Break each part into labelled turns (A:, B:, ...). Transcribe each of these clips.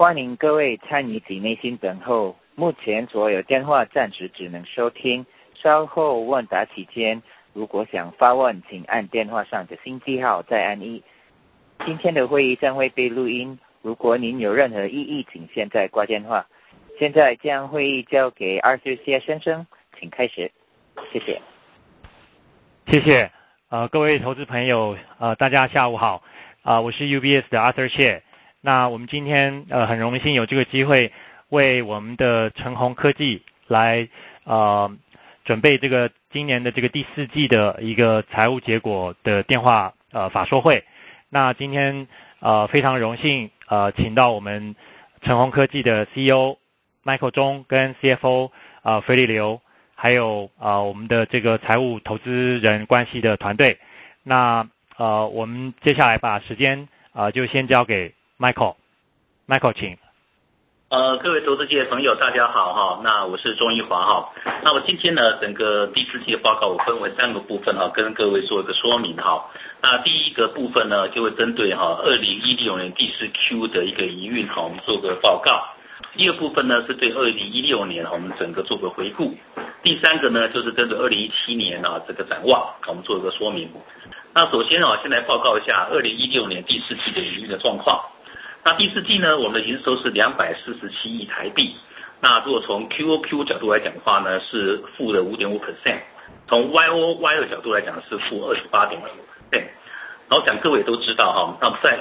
A: 欢迎各位参与及耐心等候，目前所有电话暂时只能收听，稍后问答期间，如果想发问，请按电话上的星记号再按1。今天的会议将会被录音，如果您有任何异议，请现在挂电话。现在将会议交给Arthur谢先生，请开始。谢谢。
B: 谢谢。各位投资朋友，大家下午好。我是 UBS 的 Arthur 谢。那我们今天很荣幸有这个机会为我们的成宏科技来准备这个今年的这个第4季的一个财务结果的电话法说会。那今天非常荣幸请到我们成宏科技的 CEO Michael 钟跟 CFO 菲利刘，还有我们的这个财务投资人关系的团队。那我们接下来把时间就先交给 Michael， 请。
C: 各位投资界的朋友，大家好哈。那我是钟义华哈。那我今天呢，整个第4季的报告我分为3个部分哈，跟各位做一个说明哈。那第一个部分呢，就会针对2016年第4Q 的一个营运哈，我们做个报告。第二部分呢，是对2016年我们整个做个回顾。第3个呢，就是针对2017年这个展望，我们做一个说明。那首先先来报告一下2016年第4季的营运的状况。那第4季呢，我们的营收是247亿台币。那如果从 QOQ 角度来讲的话呢，是负的 5.5%， 从 YOY 的角度来讲是负 28.2%。然后各位都知道哈，那在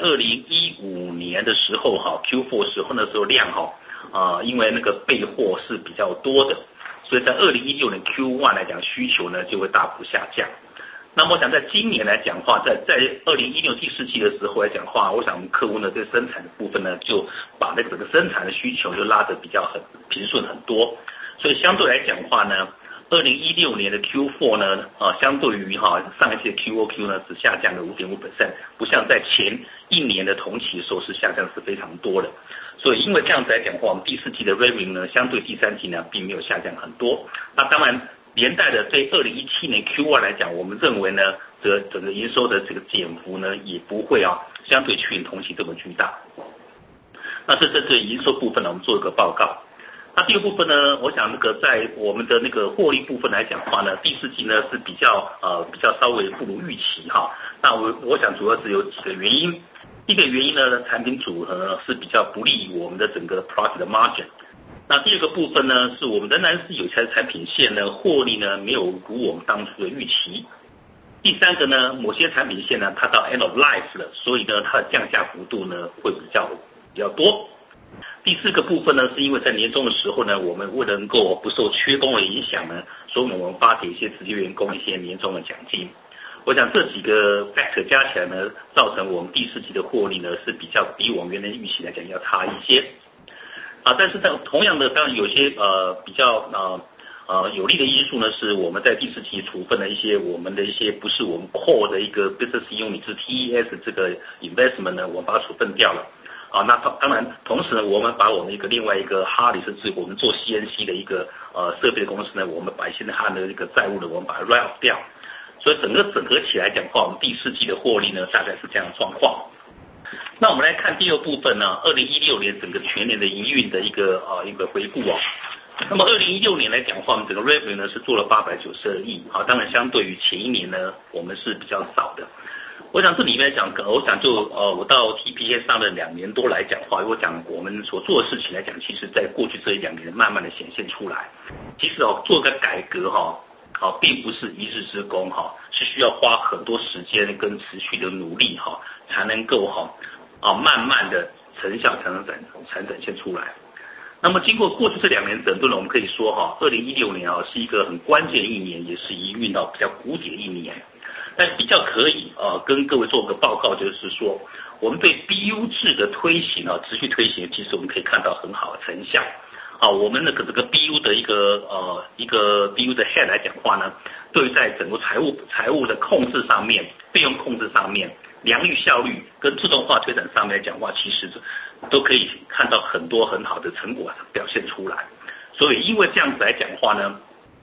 C: 2015年的时候Q4 时候那时候量因为那个备货是比较多的，所以在2016年 Q1 来讲需求呢就会大幅下降。那么我想在今年来讲话，在2016第4季的时候来讲话，我想我们客户呢对生产的部分呢就把那个整个生产的需求就拉得比较很平顺很多，所以相对来讲话呢，2016年的 Q4 呢相对于上一季的 QOQ 呢只下降了 5.5%， 不像在前一年的同期的时候是下降是非常多的。所以因为这样子来讲的话，我们第4季的 revenue 呢相对第3季呢并没有下降很多。那当然连带的对2017年 Q1 来讲，我们认为呢整个营收的这个减幅呢也不会相对去年同期这么巨大。那这对营收部分呢我们做一个报告。那第二部分呢，我想在我们的那个获利部分来讲的话呢，第4季呢是比较稍微不如预期哈。那我想主要是有几个原因。第一个原因呢，产品组合是比较不利于我们的整个 profit margin。那第二个部分呢，是我们仍然是有些产品线呢获利呢没有如我们当初的预期。第3个呢，某些产品线呢它到 end of life 了，所以呢它的降价幅度呢会比较多。第4个部分呢，是因为在年终的时候呢，我们为了能够不受缺工的影响呢，所以我们发给一些直接员工一些年终的奖金。我想这几个 factor 加起来呢，造成我们第4季的获利呢是比我们原来预期来讲要差一些。但是同样的，当然有些比较有利的因素呢，是我们在第4季处分了我们的一些不是我们 core 的一个 business unit 是 TES 这个 investment 呢，我们把它处分掉了。那当然，同时呢，我们把我们另外一个哈里是我们做 CNC 的一个设备的公司呢，我们把现在它的一个债务呢，我们把它 write off 掉。所以整合起来讲的话，我们第4季的获利呢，大概是这样的状况。那我们来看第二部分呢，2016年整个全年的营运的一个回顾那么2016年来讲的话，我们整个 revenue 呢是做了892亿当然相对于前一年呢，我们是比较少的。我想这里面来讲，我想我到 TPS 上的2年多来讲的话，我讲我们所做的事情来讲，其实在过去这1-2年慢慢的显现出来。其实做个改革并不是一日之功是需要花很多时间跟持续的努力才能够慢慢的成效才能展现出来。那么经过过去这2年整顿了，我们可以说2016年是一个很关键的一年，也是营运到比较谷底的一年。但比较可以跟各位做个报告，就是说我们对 BU 制的推行持续推行，其实我们可以看到很好的成效。我们这个 BU 的一个 BU 的 head 来讲话呢，对于在整个财务的控制上面，费用控制上面，良率效率跟自动化推展上面来讲话，其实都可以看到很多很好的成果表现出来。所以因为这样子来讲话呢，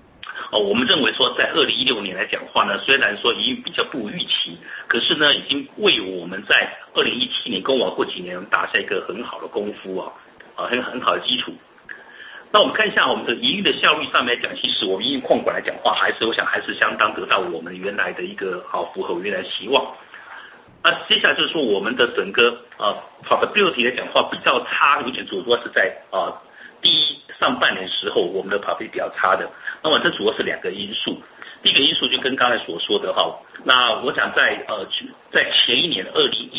C: 我们认为说在2016年来讲话呢，虽然说已经比较不如预期，可是呢已经为我们在2017年跟往后几年打下一个很好的功夫很好的基础。那我们看一下我们的营运的效率上面来讲，其实我们营运控管来讲话，我想还是相当得到我们原来的一个符合原来的期望。那接下来就是说我们的整个profitability 来讲话比较差，有点主要是在上半年时候我们的 profit 比较差的。那么这主要是2个因素。第一个因素就跟刚才所说的那我想在前一年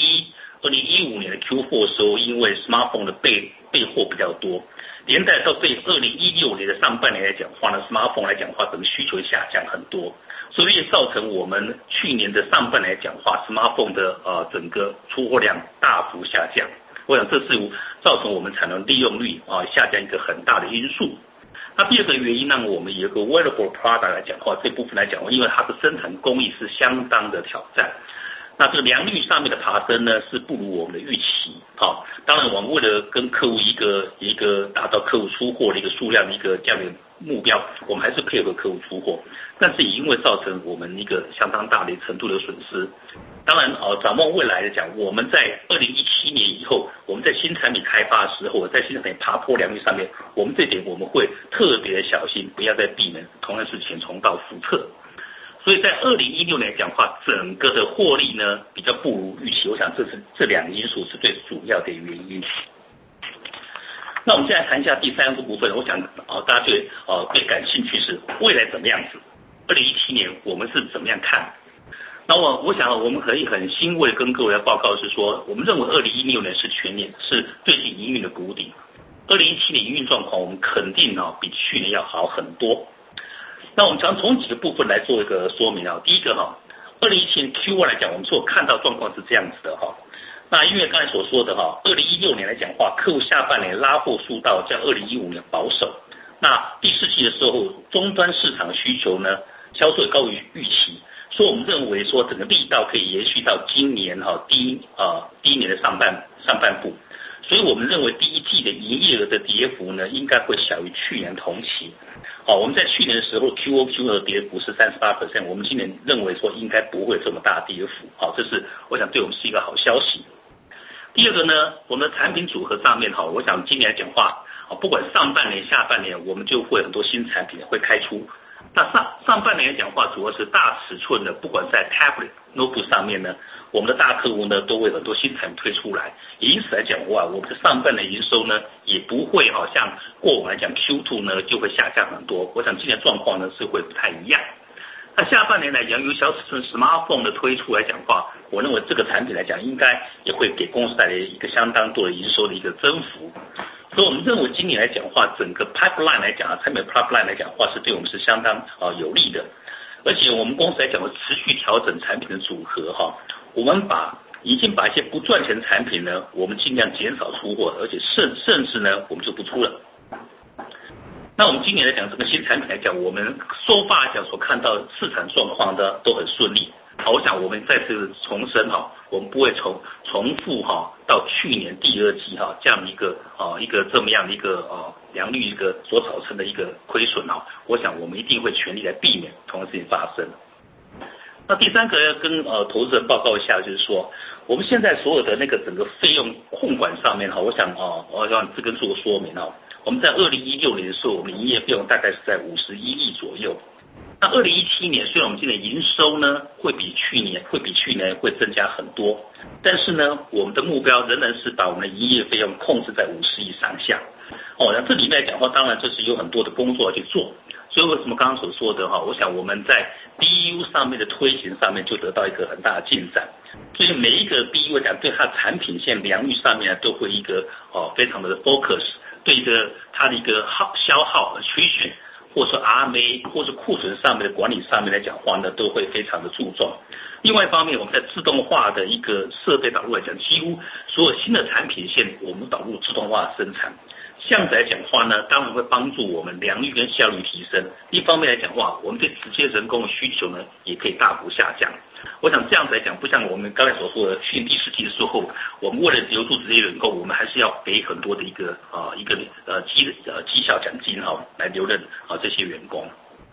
C: 2015年的 Q4 的时候，因为 smartphone 的备货比较多，连带到对2016年的上半年来讲话呢 ，smartphone 来讲话整个需求下降很多，所以也造成我们去年的上半年来讲话 ，smartphone 的整个出货量大幅下降。我想这是造成我们产能利用率下降一个很大的因素。那第二个原因呢，我们有一个 wearable product 来讲话，这部分来讲，因为它的生产工艺是相当的挑战。那这个良率上面的爬升呢，是不如我们的预期。当然我们为了跟客户一个达到客户出货的一个数量的一个这样的目标，我们还是配合客户出货，但是也因为造成我们一个相当大的程度的损失。当然展望未来来讲，我们在2017年以后，我们在新产品开发的时候，在新产品爬坡良率上面，我们这点我们会特别的小心，不要再避免同样事情重蹈覆辙。所以在2016年来讲话，整个的获利呢比较不如预期，我想这2个因素是最主要的原因。那我们现在谈一下第3个部分，我想大家最感兴趣是未来怎么样子，2017年我们是怎么样看？那我想我们可以很欣慰跟各位来报告是说，我们认为2016年是全年是最近营运的谷底，2017年营运状况我们肯定比去年要好很多。那我们想从几个部分来做一个说明第一个2017年 Q1 来讲，我们所看到状况是这样子的那因为刚才所说的2016年来讲话，客户下半年拉货速到较2015年保守。那第4季的时候，终端市场需求呢销售高于预期，所以我们认为说整个力道可以延续到今年第一年的上半部。所以我们认为第1季的营业额的跌幅呢，应该会小于去年同期。我们在去年的时候 QOQ 的跌幅是 38%， 我们今年认为说应该不会这么大跌幅。这是我想对我们是一个好消息。第二个呢，我们的产品组合上面我想今年来讲话，不管上半年下半年，我们就会很多新产品会开出。那上半年来讲话，主要是大尺寸的，不管在 tablet、notebook 上面呢，我们的大客户呢都会很多新产品推出来，也因此来讲话，我们的上半年营收呢也不会像过往来讲 Q2 呢就会下降很多。我想今年状况呢是会不太一样。那下半年来讲，由小尺寸 smartphone 的推出来讲话，我认为这个产品来讲，应该也会给公司带来一个相当多的营收的一个增幅。所以我们认为今年来讲话，整个 pipeline 来讲产品 pipeline 来讲话是对我们是相当有利的。而且我们公司来讲，持续调整产品的组合我们已经把一些不赚钱产品呢，我们尽量减少出货，而且甚至呢我们就不出了。那我们今年来讲，这个新产品来讲，我们so far来讲所看到市场状况呢都很顺利。我想我们再次重申我们不会重复到去年第2季这样一个这么样的一个良率一个所造成的一个亏损我想我们一定会全力来避免同样的事情发生。那第3个要跟投资人报告一下，就是说我们现在所有的那个整个费用控管上面我想我要这跟做个说明我们在2016年的时候，我们营业费用大概是在51亿左右。那2017年虽然我们今年营收呢会比去年会增加很多，但是呢我们的目标仍然是把我们的营业费用控制在50亿上下。那这里面来讲的话，当然这是有很多的工作要去做。所以为什么刚刚所说的我想我们在 BU 上面的推行上面就得到一个很大的进展。所以每一个 BU 来讲，对它产品线良率上面都会一个非常的 focus， 对一个它的一个消耗attrition，或者说 RMA 或者库存上面的管理上面来讲话呢，都会非常的注重。另外一方面，我们在自动化的一个设备导入来讲，几乎所有新的产品线我们导入自动化生产。这样子来讲话呢，当然会帮助我们良率跟效率提升。一方面来讲话，我们对直接人工的需求呢，也可以大幅下降。我想这样子来讲，不像我们刚才所说的，去年第4季的时候，我们为了留住直接人工，我们还是要给很多的一个绩效奖金来留任这些员工。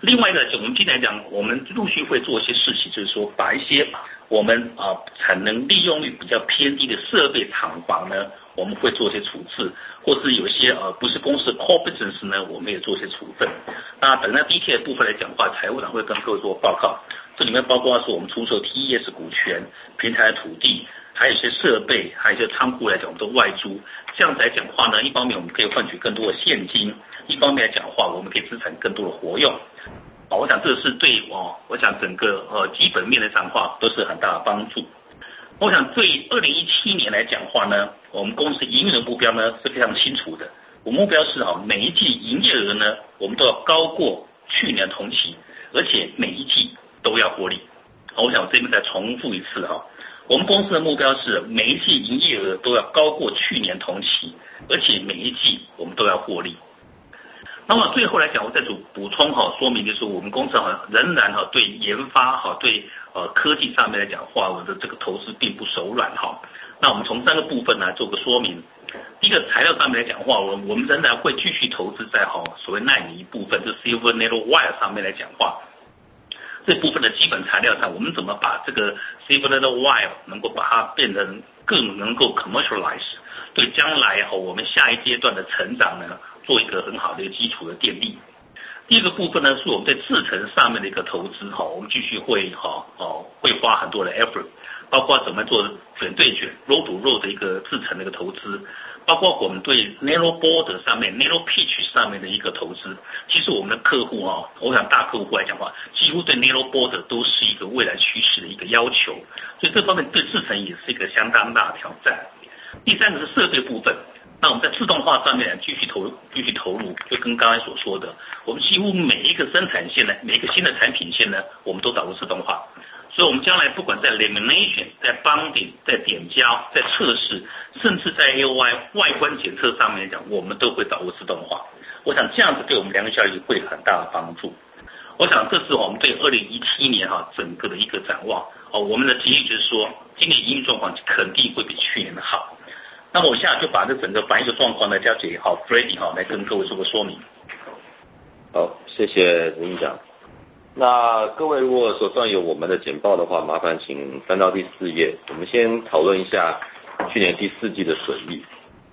C: 另外呢，我们今天来讲，我们陆续会做一些事情，就是说把一些我们产能利用率比较偏低的设备厂房呢，我们会做一些处置，或是有一些不是公司的 core business 呢，我们也做一些处分。那等到第一天的部分来讲的话，财务长会跟各位做报告，这里面包括说我们出售 TES 股权、平台的土地，还有一些设备，还有一些仓库来讲，我们都外租。这样子来讲的话呢，一方面我们可以换取更多的现金，一方面来讲的话，我们可以资产更多的活用。我想这是对我想整个基本面的上话都是很大的帮助。我想对2017年来讲的话呢，我们公司营运的目标呢是非常清楚的。我目标是每一季营业额呢，我们都要高过去年同期，而且每一季都要获利。我想我这边再重复一次我们公司的目标是每一季营业额都要高过去年同期，而且每一季我们都要获利。那么最后来讲，我再补充说明就是我们公司仍然对研发对科技上面来讲的话，我们的这个投资并不手软那我们从3个部分来做个说明。第一个材料上面来讲的话，我们仍然会继续投资在所谓纳米一部分，就是 Silver Nanowire 上面来讲的话，这部分的基本材料上，我们怎么把这个 Silver Nanowire 能够把它变成更能够 commercialize， 对将来我们下一阶段的成长呢，做一个很好的一个基础的奠定。第二个部分呢，是我们在制程上面的一个投资我们继续会花很多的 effort， 包括怎么做卷对卷 roll to roll 的一个制程的一个投资，包括我们对 nano board 上面 nano pitch 上面的一个投资。其实我们的客户我想大客户来讲的话，几乎对 nano board 都是一个未来趋势的一个要求，所以这方面对制程也是一个相当大的挑战。第3个是设备部分。那我们在自动化上面继续投入，就跟刚才所说的，我们几乎每一个生产线呢，每一个新的产品线呢，我们都导入自动化。所以我们将来不管在 lamination、在 bonding、在点胶、在测试，甚至在 AOI 外观检测上面来讲，我们都会导入自动化。我想这样子对我们良率效益会很大的帮助。我想这是我们对2017年整个的一个展望。我们的提议就是说，今年营运状况肯定会比去年的好。那么我现在就把这整个反映的状况呢交给Freddy 来跟各位做个说明。
D: 好，谢谢陈院长。那各位如果手上有我们的简报的话，麻烦请翻到第4页。我们先讨论一下去年第4季的损益。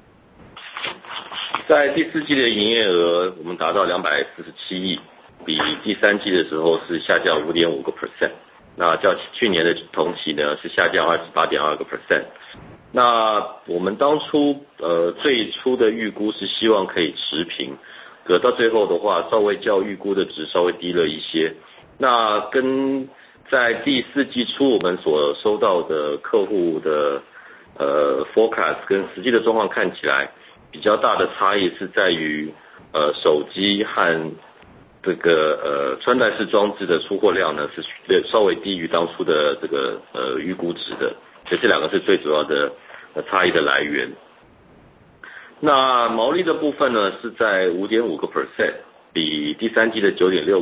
D: 在第4季的营业额我们达到247亿，比第3季的时候是下降 5.5%， 那较去年的同期呢是下降 28.2%。那我们当初最初的预估是希望可以持平，可到最后的话稍微较预估的值稍微低了一些。那跟在第4季初我们所收到的客户的forecast 跟实际的状况看起来比较大的差异是在于手机和这个穿戴式装置的出货量呢是稍微低于当初的这个预估值的。所以这2个是最主要的差异的来源。那毛利的部分呢是在 5.5%， 比第3季的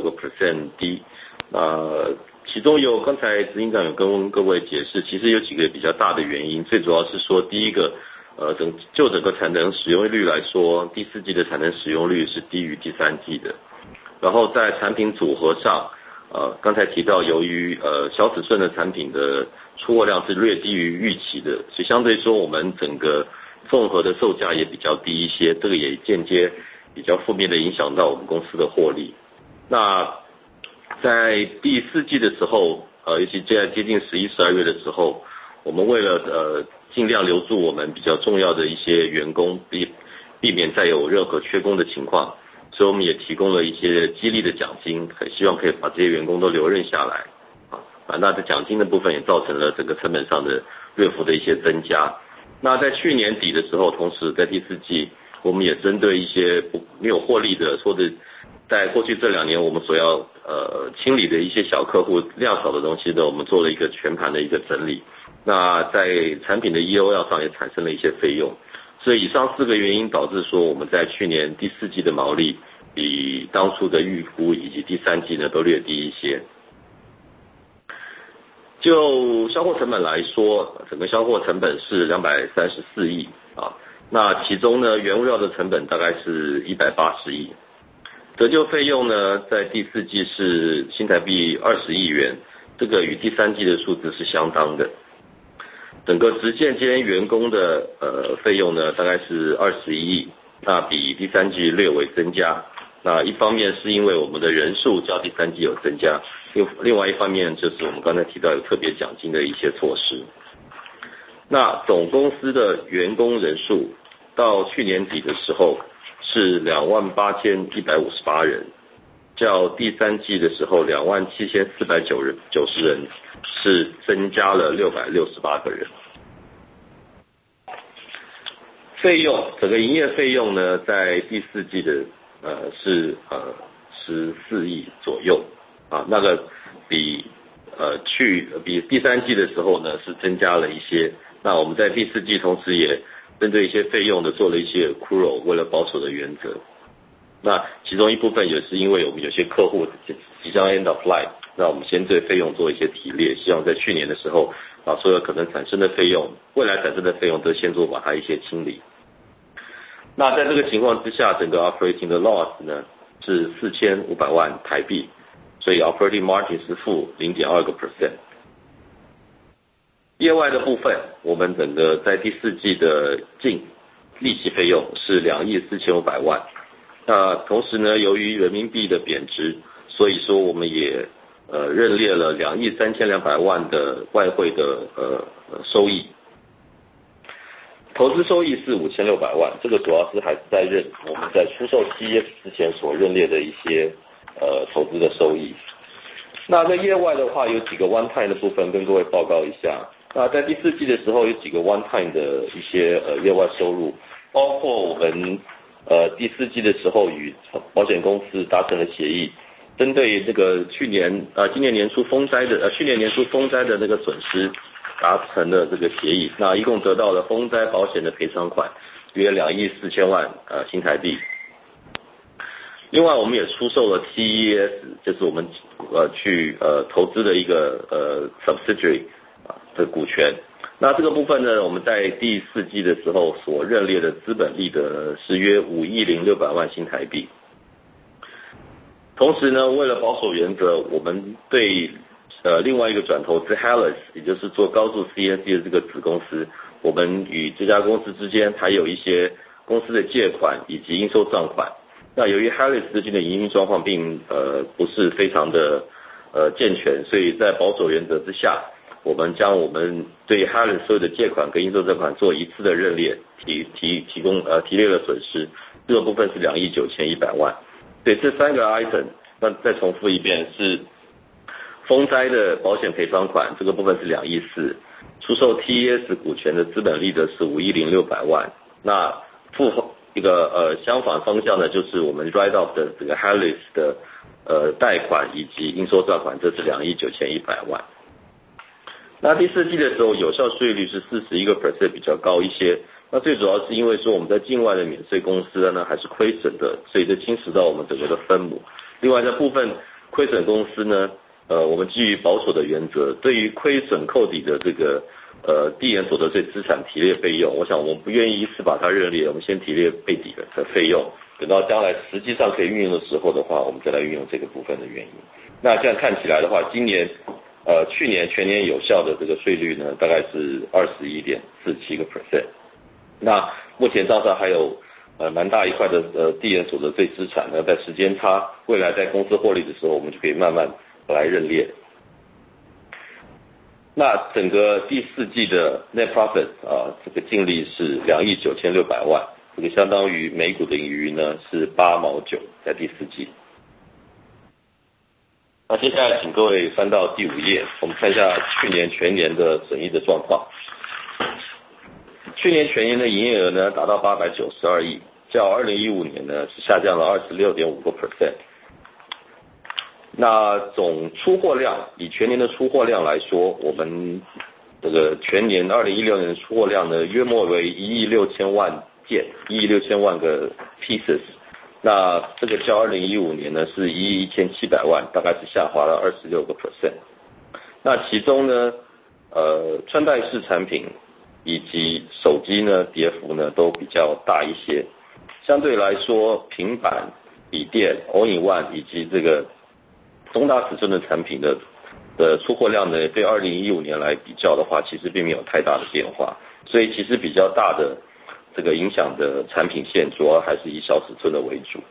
D: 9.6% 低。其中有刚才执行长有跟各位解释，其实有几个比较大的原因。最主要是说，第一个就整个产能使用率来说，第4季的产能使用率是低于第3季的。然后在产品组合上，刚才提到由于小尺寸的产品的出货量是略低于预期的，所以相对说我们整个综合的售价也比较低一些，这个也间接比较负面的影响到我们公司的获利。那在第4季的时候，尤其在接近11、12月的时候，我们为了尽量留住我们比较重要的一些员工，避免再有任何缺工的情况，所以我们也提供了一些激励的奖金，很希望可以把这些员工都留任下来。那这奖金的部分也造成了整个成本上的略幅的一些增加。那在去年底的时候，同时在第4季，我们也针对一些没有获利的，或者在过去这2年我们所要清理的一些小客户量少的东西呢，我们做了一个全盘的一个整理。那在产品的 EOL 上也产生了一些费用。所以以上4个原因导致说我们在去年第4季的毛利比当初的预估以及第3季呢都略低一些。就销货成本来说，整个销货成本是234亿那其中呢原物料的成本大概是180亿。 折旧费用呢，在第四季是新台币20亿元，这个与第三季的数字是相当的。整个直建间员工的费用呢，大概是21亿，那比第三季略微增加。那一方面是因为我们的人数较第三季有增加，另外一方面就是我们刚才提到有特别奖金的一些措施。那总公司的员工人数到去年底的时候是28,158人，较第三季的时候27,490人，是增加了668个人。费用，整个营业费用呢，在第四季的是14亿左右啊，那个比第三季的时候呢是增加了一些。那我们在第四季同时也针对一些费用的做了一些 accrual， 为了保守的原则。那其中一部分也是因为我们有些客户即将 end of life， 那我们先对费用做一些提列，希望在去年的时候把所有可能产生的费用，未来产生的费用都先做把它一些清理。那在这个情况之下，整个 operating 的 loss 呢是4500万台币，所以 operating margin 是负 0.2%。业外的部分，我们整个在第四季的净利息费用是2亿4500万。那同时呢，由于人民币的贬值，所以说我们也认列了2亿3200万的外汇的收益。投资收益是5600万，这个主要是还是在我们在出售 TES 之前所认列的一些投资的收益。那在业外的话，有几个 one time 的部分跟各位报告一下。那在第四季的时候，有几个 one time 的一些业外收入，包括我们第四季的时候与保险公司达成了协议，针对这个今年年初风灾的那个损失达成了这个协议，那一共得到了风灾保险的赔偿款约2亿4000万新台币。另外我们也出售了 TES， 就是我们去投资的一个subsidiary 的股权。那这个部分呢，我们在第四季的时候所认列的资本利得是约5亿0600万新台币。同时呢，为了保守原则，我们对另外一个转投资 Helix， 也就是做高速 CNC 的这个子公司，我们与这家公司之间还有一些公司的借款以及应收账款。那由于 Helix 最近的营运状况并不是非常的健全，所以在保守原则之下，我们将我们对 Helix 所有的借款跟应收账款做一次的认列，提列了损失，这个部分是2亿9100万。对，这3个 item， 那再重复一遍，是风灾的保险赔偿款，这个部分是2亿4，出售 TES 股权的资本利得是5亿0600万。那一个相反方向呢，就是我们 write off 的这个 Helix 的贷款以及应收账款，这是2亿9100万。那第四季的时候，有效税率是41%，比较高一些。那最主要是因为说我们在境外的免税公司呢还是亏损的，所以这侵蚀到我们整个的分母。另外在部分亏损公司呢，我们基于保守的原则，对于亏损扣抵的这个递延所得税资产提列费用，我想我们不愿意一次把它认列，我们先提列备抵的费用，等到将来实际上可以运用的时候的话，我们再来运用这个部分的原因。那这样看起来的话，去年全年有效的这个税率呢，大概是21.47%。那目前账上还有蛮大一块的递延所得税资产呢，在时间差，未来在公司获利的时候，我们就可以慢慢来认列。那整个第四季的 net profit 这个净利是2亿9600万，这个相当于每股的盈余呢是8毛9，在第四季。那接下来请各位翻到第5页，我们看一下去年全年的损益的状况。去年全年的营业额呢达到892亿，较2015年呢是下降了26.5%。那总出货量，以全年的出货量来说，我们这个全年2016年的出货量呢约莫为1亿6000万件，1亿6000万个 pieces。那这个较2015年呢是1亿1700万，大概是下滑了26%。那其中呢，穿戴式产品以及手机呢跌幅呢都比较大一些。相对来说，平板笔电 All-in-One 以及这个中大尺寸的产品的出货量呢，对2015年来比较的话，其实并没有太大的变化，所以其实比较大的这个影响的产品线主要还是以小尺寸的为主。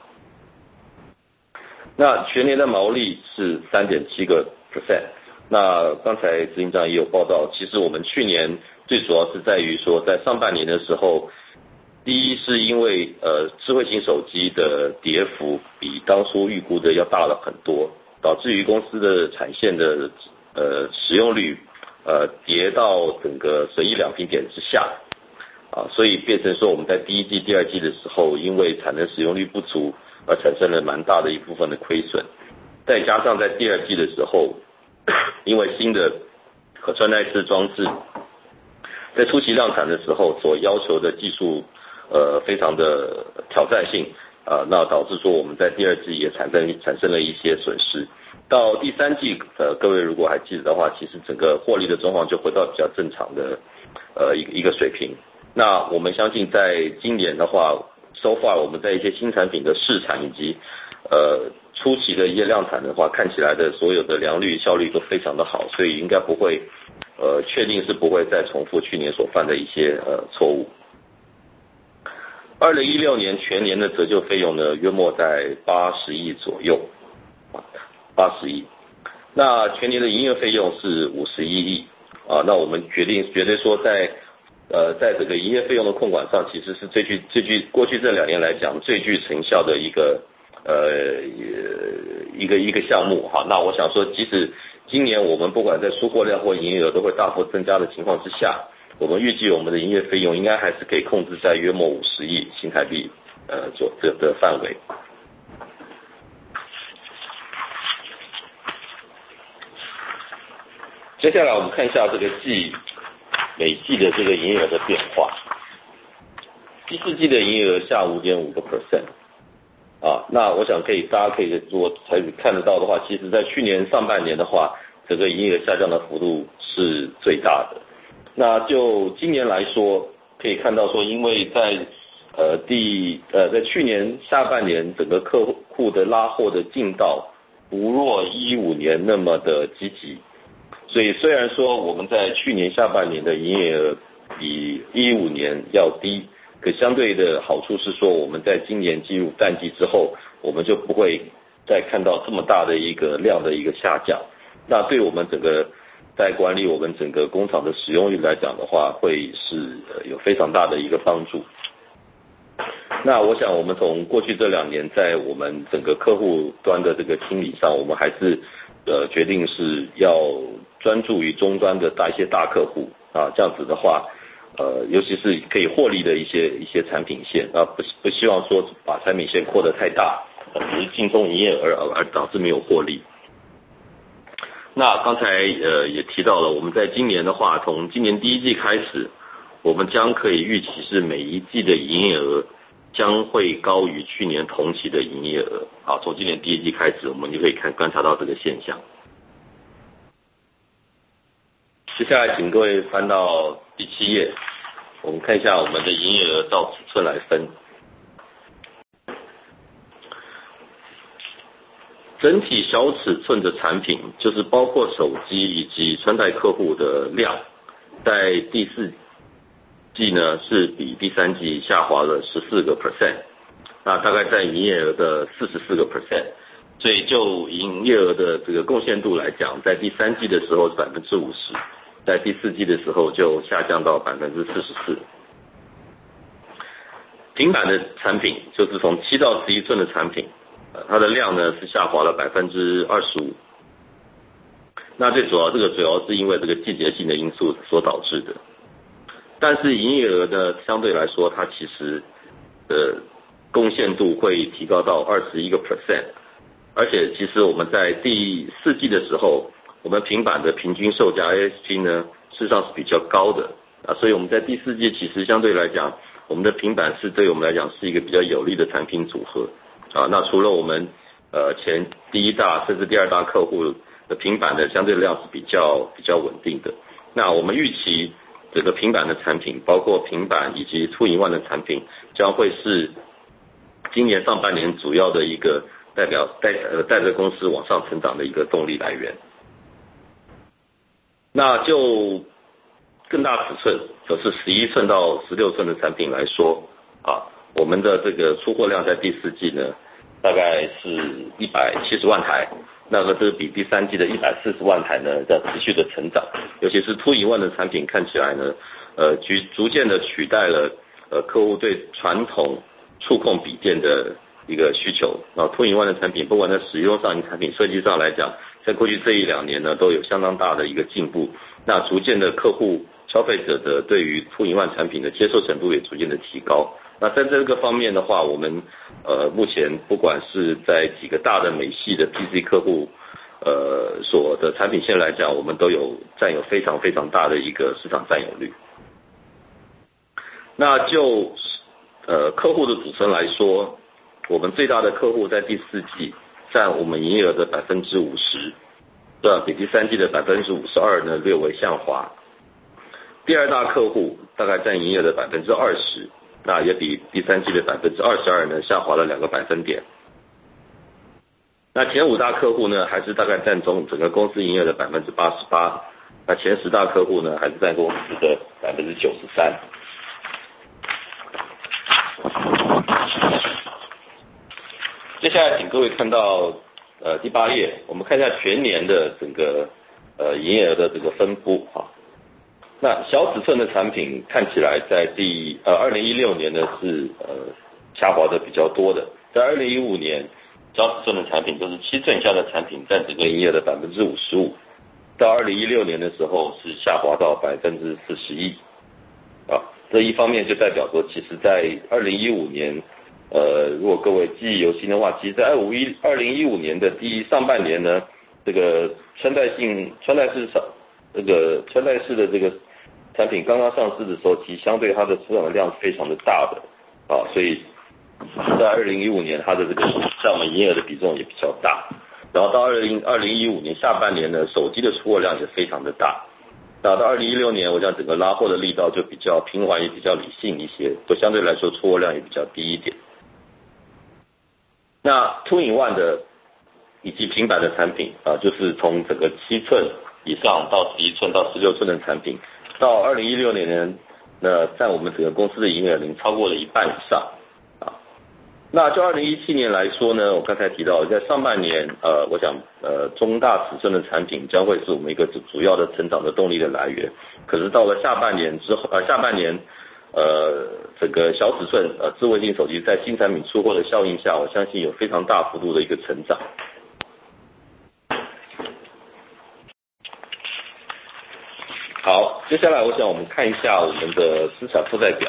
D: 那全年的毛利是 3.7%， 那刚才执行长也有报道，其实我们去年最主要是在于说在上半年的时候，第一是因为智慧型手机的跌幅比当初预估的要大了很多，导致于公司的产线的使用率跌到整个损益2平点之下所以变成说我们在第一季第二季的时候，因为产能使用率不足而产生了蛮大的一部分的亏损，再加上在第二季的时候，因为新的可穿戴式装置在初期量产的时候所要求的技术非常的挑战性那导致说我们在第二季也产生了一些损失。到第三季各位如果还记得的话，其实整个获利的状况就回到比较正常的一个水平。那我们相信在今年的话 so far 我们在一些新产品的试产以及初期的一些量产的话，看起来的所有的良率效率都非常的好，所以应该不会确定是不会再重复去年所犯的一些错误。2016年全年的折旧费用呢，约莫在80亿左右，80亿。那全年的营业费用是51亿那我们觉得说在这个营业费用的控管上，其实是过去这2年来讲最具成效的一个项目那我想说，即使今年我们不管在出货量或营业额都会大幅增加的情况之下，我们预计我们的营业费用应该还是可以控制在约莫50亿新台币的范围。接下来我们看一下这个每季的这个营业额的变化。第四季的营业额下 5.5% 那我想大家可以如果才看得到的话，其实在去年上半年的话，整个营业额下降的幅度是最大的。那就今年来说，可以看到说，因为在去年下半年整个客户的拉货的进道不若15年那么的积极，所以虽然说我们在去年下半年的营业额比15年要低，可相对的好处是说，我们在今年进入淡季之后，我们就不会再看到这么大的一个量的一个下降。那对我们整个在管理我们整个工厂的使用率来讲的话，会是有非常大的一个帮助。那我想我们从过去这2年在我们整个客户端的这个清理上，我们还是决定是要专注于终端的一些大客户这样子的话尤其是可以获利的一些产品线不希望说把产品线扩得太大只是净重营业而导致没有获利。那刚才也提到了，我们在今年的话，从今年第一季开始，我们将可以预期是每一季的营业额将会高于去年同期的营业额从今年第一季开始，我们就可以观察到这个现象。接下来请各位翻到第7页，我们看一下我们的营业额照尺寸来分。整体小尺寸的产品，就是包括手机以及穿戴客户的量，在第4季呢是比第3季下滑了14%，那大概在营业额的44%，所以就营业额的这个贡献度来讲，在第3季的时候是50%，在第4季的时候就下降到44%。平板的产品，就是从7到11寸的产品，它的量呢是下滑了25%，那这主要是因为这个季节性的因素所导致的。但是营业额呢，相对来说，它其实贡献度会提高到21%，而且其实我们在第4季的时候，我们平板的平均售价 ASP 呢，事实上是比较高的所以我们在第4季其实相对来讲，我们的平板是对我们来讲是一个比较有利的产品组合那除了我们前第1大甚至第2大客户的平板的相对量是比较稳定的。那我们预期这个平板的产品，包括平板以及2-in-1的产品，将会是今年上半年主要的一个带着公司往上成长的一个动力来源。那就更大尺寸，就是11寸到16寸的产品来说我们的这个出货量在第四季呢，大概是170万台，那么这比第三季的140万台呢在持续的成长，尤其是2-in-1的产品看起来呢，逐渐的取代了客户对传统触控笔电的一个需求。2-in-1的产品，不管在使用上、产品设计上来讲，在过去这1-2年呢，都有相当大的一个进步。那逐渐的客户消费者的对于2-in-1产品的接受程度也逐渐的提高。那在这个方面的话，我们目前不管是在几个大的美系的 PC 客户所的产品线来讲，我们都占有非常非常大的一个市场占有率。那就客户的组成来说，我们最大的客户在第四季占我们营业额的 50%， 比第三季的 52% 呢略微下滑。第二大客户大概占营业额的 20%， 那也比第三季的 22% 呢下滑了2个百分点。那前5大客户呢，还是大概占整个公司营业额的 88%， 那前10大客户呢，还是占公司的 93%。接下来请各位看到第8页，我们看一下全年的整个营业额的这个分布那小尺寸的产品看起来在2016年呢是下滑的比较多的，在2015年小尺寸的产品都是7寸以下的产品占整个营业额的 55%， 到2016年的时候是下滑到 41%。这一方面就代表说，其实在2015年如果各位记忆犹新的话，其实在2015年的上半年呢，这个穿戴式的这个产品刚刚上市的时候，其实相对它的出厂的量是非常的大的所以在2015年它的这个占我们营业额的比重也比较大。然后到2015年下半年呢，手机的出货量也非常的大。那到2016年，我想整个拉货的力道就比较平缓，也比较理性一些，都相对来说出货量也比较低一点。那 2-in-1 的以及平板的产品就是从整个7寸以上到11寸到16寸的产品，到2016年呢，占我们整个公司的营业额超过了1半以上那就2017年来说呢，我刚才提到在上半年我想中大尺寸的产品将会是我们一个主要的成长的动力的来源。可是到了下半年整个小尺寸智慧型手机在新产品出货的效应下，我相信有非常大幅度的一个成长。好，接下来我想我们看一下我们的资产负债表。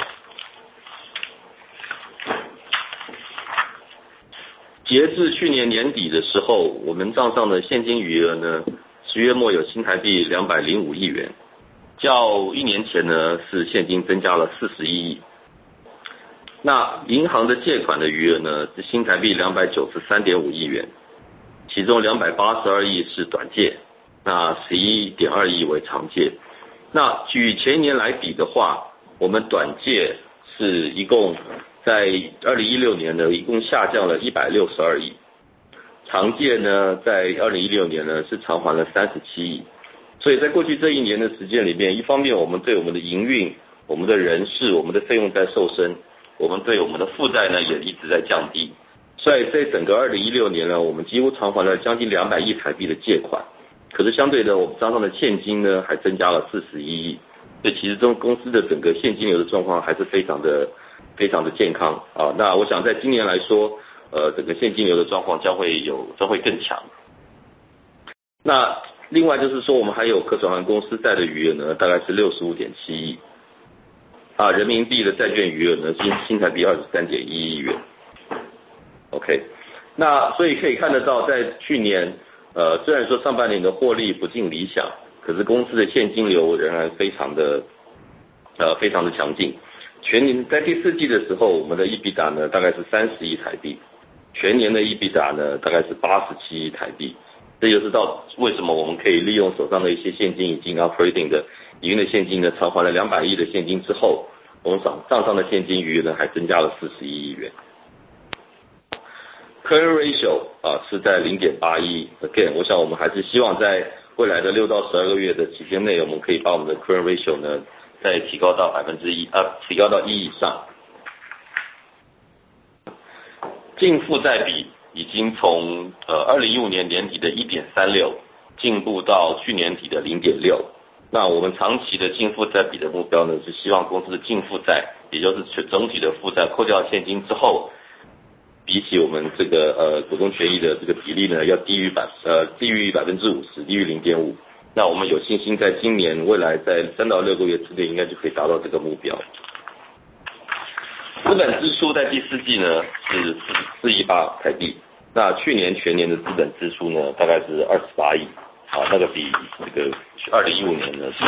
D: 截至去年年底的时候，我们账上的现金余额呢是约莫有新台币205亿元，较1年前呢是现金增加了41亿。那银行的借款的余额呢是新台币293.5亿元，其中282亿是短借，那11.2亿为长借。那与前一年来比的话，我们短借是一共在2016年呢一共下降了162亿，长借呢在2016年呢是偿还了37亿。所以在过去这1年的时间里面，一方面我们对我们的营运、我们的人事、我们的费用在瘦身，我们对我们的负债呢也一直在降低。所以在整个2016年呢，我们几乎偿还了将近200亿台币的借款，可是相对的我们账上的现金呢还增加了41亿。所以其实这公司的整个现金流的状况还是非常的健康那我想在今年来说整个现金流的状况将会更强。那另外就是说，我们还有可转换公司债的余额呢，大概是65.7亿人民币的债券余额呢新台币23.1亿元。OK， 那所以可以看得到，在去年虽然说上半年的获利不尽理想，可是公司的现金流仍然非常的强劲。全年在第4季的时候，我们的 EBITDA 呢大概是30亿台币，全年的 EBITDA 呢大概是87亿台币。这就是为什么我们可以利用手上的一些现金已经 operating 的营运的现金呢，偿还了200亿的现金之后，我们账上的现金余额呢还增加了41亿元。 current ratio 是在 0.81 again， 我想我们还是希望在未来的6到12个月的期间内，我们可以把我们的 current ratio 呢再提高到1%，提高到1以上。净负债比已经从2015年年底的 1.36 进步到去年底的 0.6。那我们长期的净负债比的目标呢，是希望公司的净负债，也就是整体的负债扣掉现金之后，比起我们这个股东权益的这个比例呢，要低于50%，低于 0.5%。那我们有信心在今年未来在3到6个月之内，应该就可以达到这个目标。资本支出在第4季呢是4亿8台币，那去年全年的资本支出呢大概是28亿。那个比这个2015年呢是。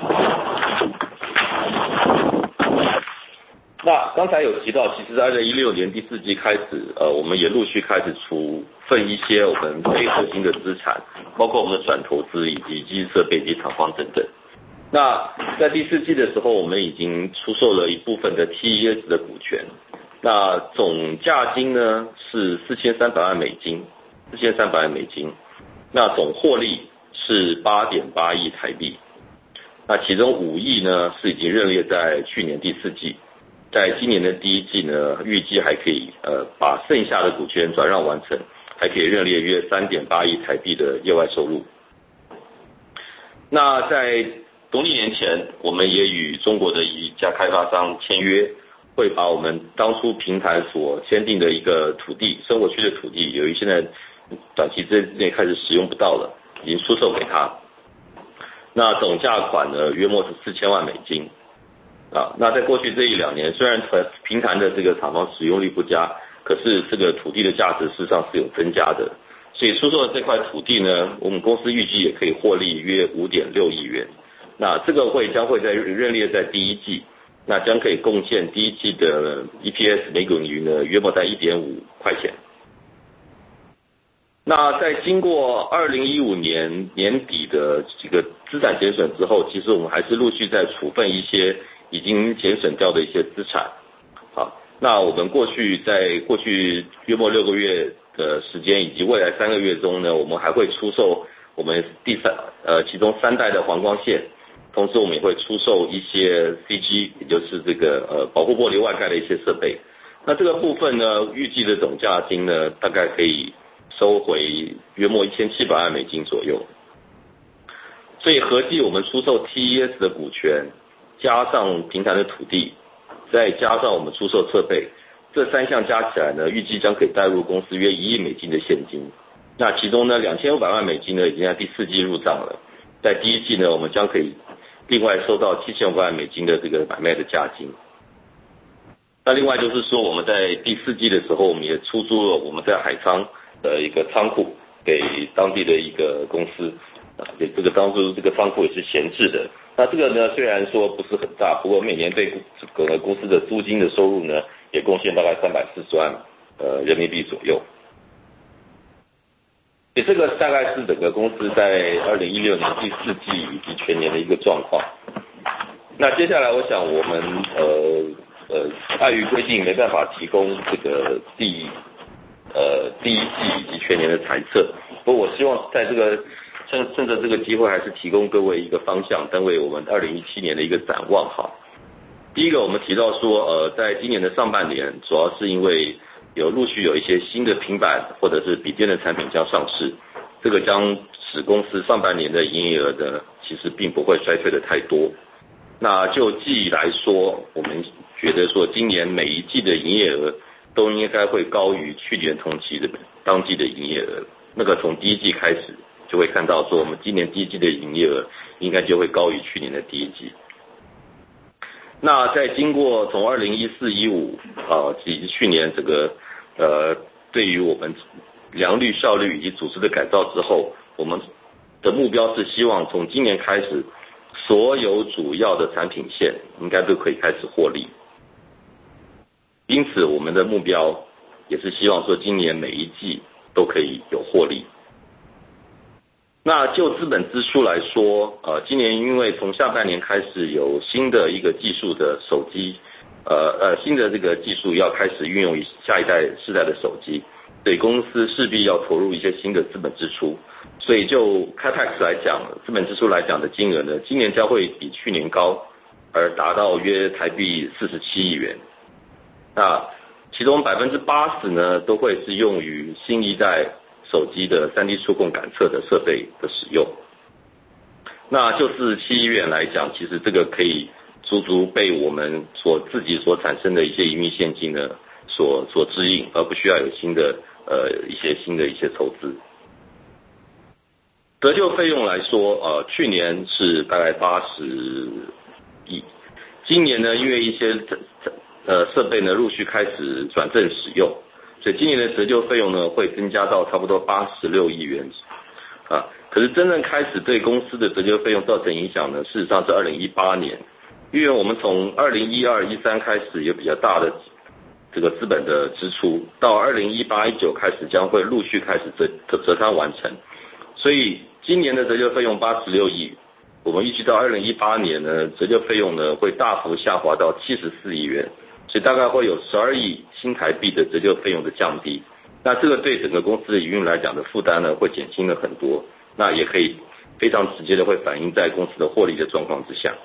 D: 那刚才有提到，其实2016年第4季开始，我们也陆续开始处分一些我们非核心的资产，包括我们的转投资以及机器设备及厂房等等。那在第4季的时候，我们已经出售了一部分的 TES 的股权，那总价金呢是4300万美金，4300万美金。那总获利是 8.8 亿台币，那其中5亿呢是已经认列在去年第4季，在今年的第1季呢，预计还可以把剩下的股权转让完成，还可以认列约 3.8 亿台币的业外收入。那在农历年前，我们也与中国的一家开发商签约，会把我们当初平台所签订的一个土地，生活区的土地，由于现在短期之内开始使用不到了，已经出售给他。那总价款呢，约莫是4000万美金。那在过去这1-2年，虽然平潭的这个厂房使用率不佳，可是这个土地的价值事实上是有增加的。所以出售的这块土地呢，我们公司预计也可以获利约 5.6 亿元。那这个将会在认列在第1季，那将可以贡献第1季的 EPS 每股盈余呢，约莫在 1.5 块钱。那在经过2015年年底的这个资产减损之后，其实我们还是陆续在处分一些已经减损掉的一些资产。那我们在过去约莫6个月的时间，以及未来3个月中呢，我们还会出售我们其中3代的黄光线，同时我们也会出售一些 CG， 也就是这个保护玻璃外盖的一些设备。那这个部分呢，预计的总价金呢，大概可以收回约莫1700万美金左右。所以合计我们出售 TES 的股权，加上平潭的土地，再加上我们出售设备，这3项加起来呢，预计将可以带入公司约1亿美金的现金。那其中呢，2500万美金呢已经在第4季入账了，在第1季呢，我们将可以另外收到7500万美金的这个买卖的价金。那另外就是说，我们在第4季的时候，我们也出租了我们在海昌的一个仓库给当地的一个公司，这个当初这个仓库也是闲置的。那这个呢，虽然说不是很大，不过每年对整个公司的租金的收入呢，也贡献大概340万人民币左右。所以这个大概是整个公司在2016年第4季以及全年的一个状况。那接下来我想我们碍于规定没办法提供这个第1季以及全年的财测，不过我希望在这个趁着这个机会，还是提供各位一个方向，单位我们2017年的一个展望哈。第一个，我们提到说，在今年的上半年，主要是因为陆续有一些新的平板或者是笔电的产品将上市，这个将使公司上半年的营业额呢，其实并不会衰退的太多。那就季来说，我们觉得说，今年每一季的营业额都应该会高于去年同期的当季的营业额。那个从第1季开始，就会看到说，我们今年第1季的营业额应该就会高于去年的第1季。那在经过从2014-15以及去年这个对于我们良率、效率以及组织的改造之后，我们的目标是希望从今年开始，所有主要的产品线应该都可以开始获利。因此，我们的目标也是希望说，今年每一季都可以有获利。那就资本支出来说，今年因为从下半年开始有新的一个技术的手机，新的这个技术要开始运用下一代世代的手机， 所以公司势必要投入一些新的资本支出，所以就 Capex 来讲，资本支出来讲的金额呢，今年将会比去年高，而达到约台币47亿元。那其中80%呢都会是用于新一代手机的 3D 触控感测的设备的使用。那就47亿元来讲，其实这个可以足足被我们自己所产生的一些营运现金呢所支应，而不需要有新的一些筹资。折旧费用来说，去年是大概80亿，今年呢因为一些设备呢陆续开始转正使用，所以今年的折旧费用呢会增加到差不多86亿元啊。可是真正开始对公司的折旧费用造成影响呢，事实上是2018年，因为我们从2012、13开始有比较大的这个资本的支出，到2018、19开始将会陆续开始折摊完成，所以今年的折旧费用86亿，我们预计到2018年呢，折旧费用呢会大幅下滑到74亿元，所以大概会有12亿新台币的折旧费用的降低。那这个对整个公司的营运来讲的负担呢会减轻了很多，那也可以非常直接的会反映在公司的获利的状况之下。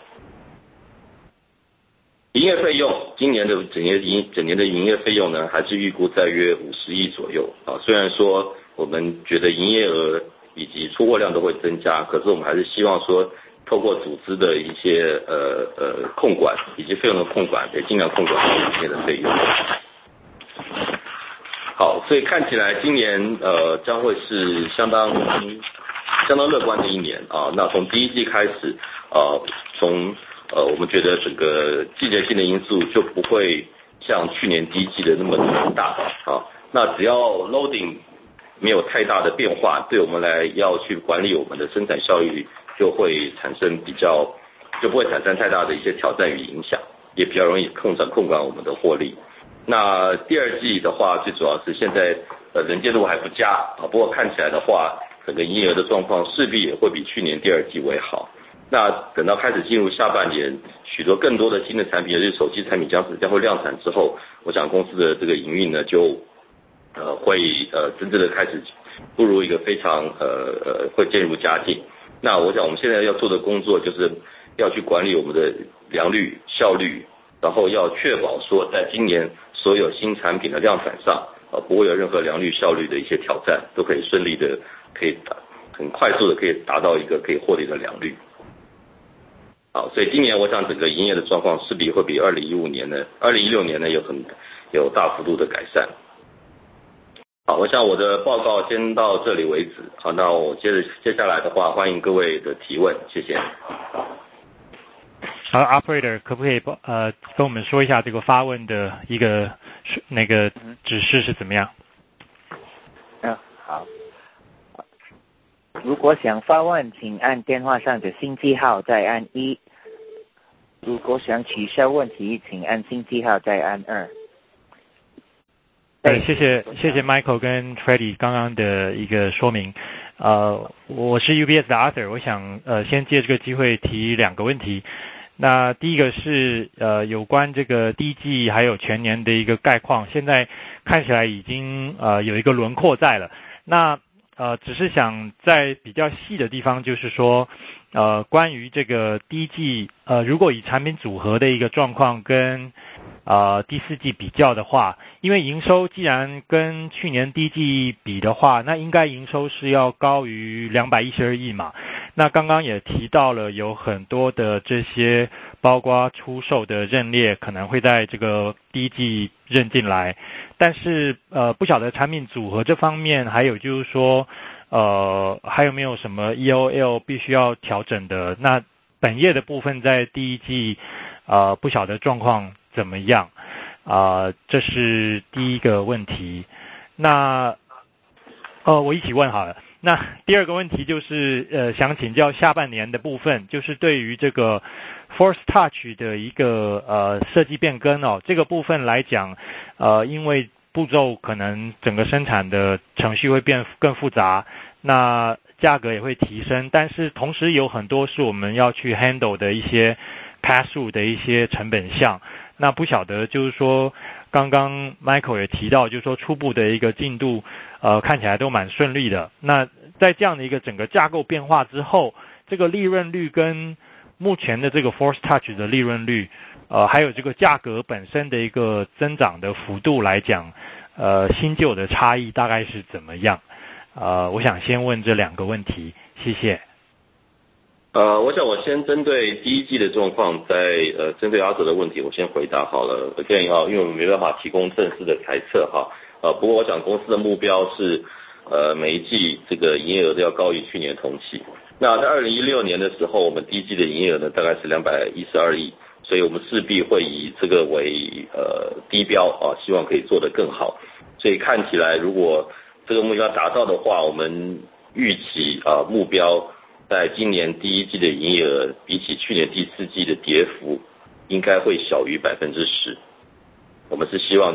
D: 营业费用，今年的整年的营业费用呢，还是预估在约50亿左右啊。虽然说我们觉得营业额以及出货量都会增加，可是我们还是希望说，透过组织的一些控管以及费用的控管，也尽量控管好营业的费用。好，所以看起来今年将会是相当乐观的一年啊。那从第一季开始，我们觉得整个季节性的因素就不会像去年第一季的那么大啊。那只要 loading 没有太大的变化，对我们来要去管理我们的生产效率就不会产生太大的一些挑战与影响，也比较容易控管我们的获利。那第二季的话，最主要是现在能见度还不佳啊，不过看起来的话，整个营业额的状况势必也会比去年第二季为好。那等到开始进入下半年，许多更多的新的产品，尤其是手机产品将会量产之后，我想公司的这个营运呢就会真正的开始步入一个非常会渐入佳境。那我想我们现在要做的工作就是要去管理我们的良率、效率，然后要确保说在今年所有新产品的量产上不会有任何良率、效率的一些挑战，都可以顺利的很快速的可以达到一个可以获利的良率。好，所以今年我想整个营业的状况势必会比2016年呢有大幅度的改善。好，我想我的报告先到这里为止。好，那我接下来的话，欢迎各位的提问，谢谢。
B: 好 ，Operator 可不可以跟我们说一下这个发问的一个那个指示是怎么样？
A: 好。如果想发问，请按电话上的星际号再按1。如果想取消问题，请按星际号再按2。
B: 谢谢 Michael 跟 Freddie 刚刚的一个说明。我是 UBS 的 Arthur， 我想先借这个机会提2个问题。那第一个是有关这个第一季还有全年的一个概况，现在看起来已经有一个轮廓在了。那只是想在比较细的地方，就是说关于这个第一季如果以产品组合的一个状况跟第4季比较的话，因为营收既然跟去年第一季比的话，那应该营收是要高于212亿嘛。那刚刚也提到了有很多的这些包括出售的认列可能会在这个第一季认进来，但是不晓得产品组合这方面，还有就是说还有没有什么 EOL 必须要调整的？那本业的部分在第一季不晓得状况怎么样这是第一个问题。那我一起问好了。那第二个问题就是想请教下半年的部分，就是对于这个 Force Touch 的一个设计变更这个部分来讲因为步骤可能整个生产的程序会变更复杂，那价格也会提升，但是同时有很多是我们要去 handle 的一些 pass through 的一些成本项。那不晓得就是说刚刚 Michael 也提到，就是说初步的一个进度看起来都蛮顺利的。那在这样的一个整个架构变化之后，这个利润率跟目前的这个 Force Touch 的利润率还有这个价格本身的一个增长的幅度来讲，新旧的差异大概是怎么样？我想先问这2个问题，谢谢。
D: 我想我先针对第一季的状况，针对阿哲的问题，我先回答好了。Again 因为我们没办法提供正式的猜测不过我想公司的目标是每一季这个营业额都要高于去年同期。那在2016年的时候，我们第一季的营业额呢大概是212亿，所以我们势必会以这个为低标希望可以做得更好。所以看起来如果这个目标达到的话，我们预期目标在今年第一季的营业额比起去年第4季的跌幅应该会小于 10%。 我们是希望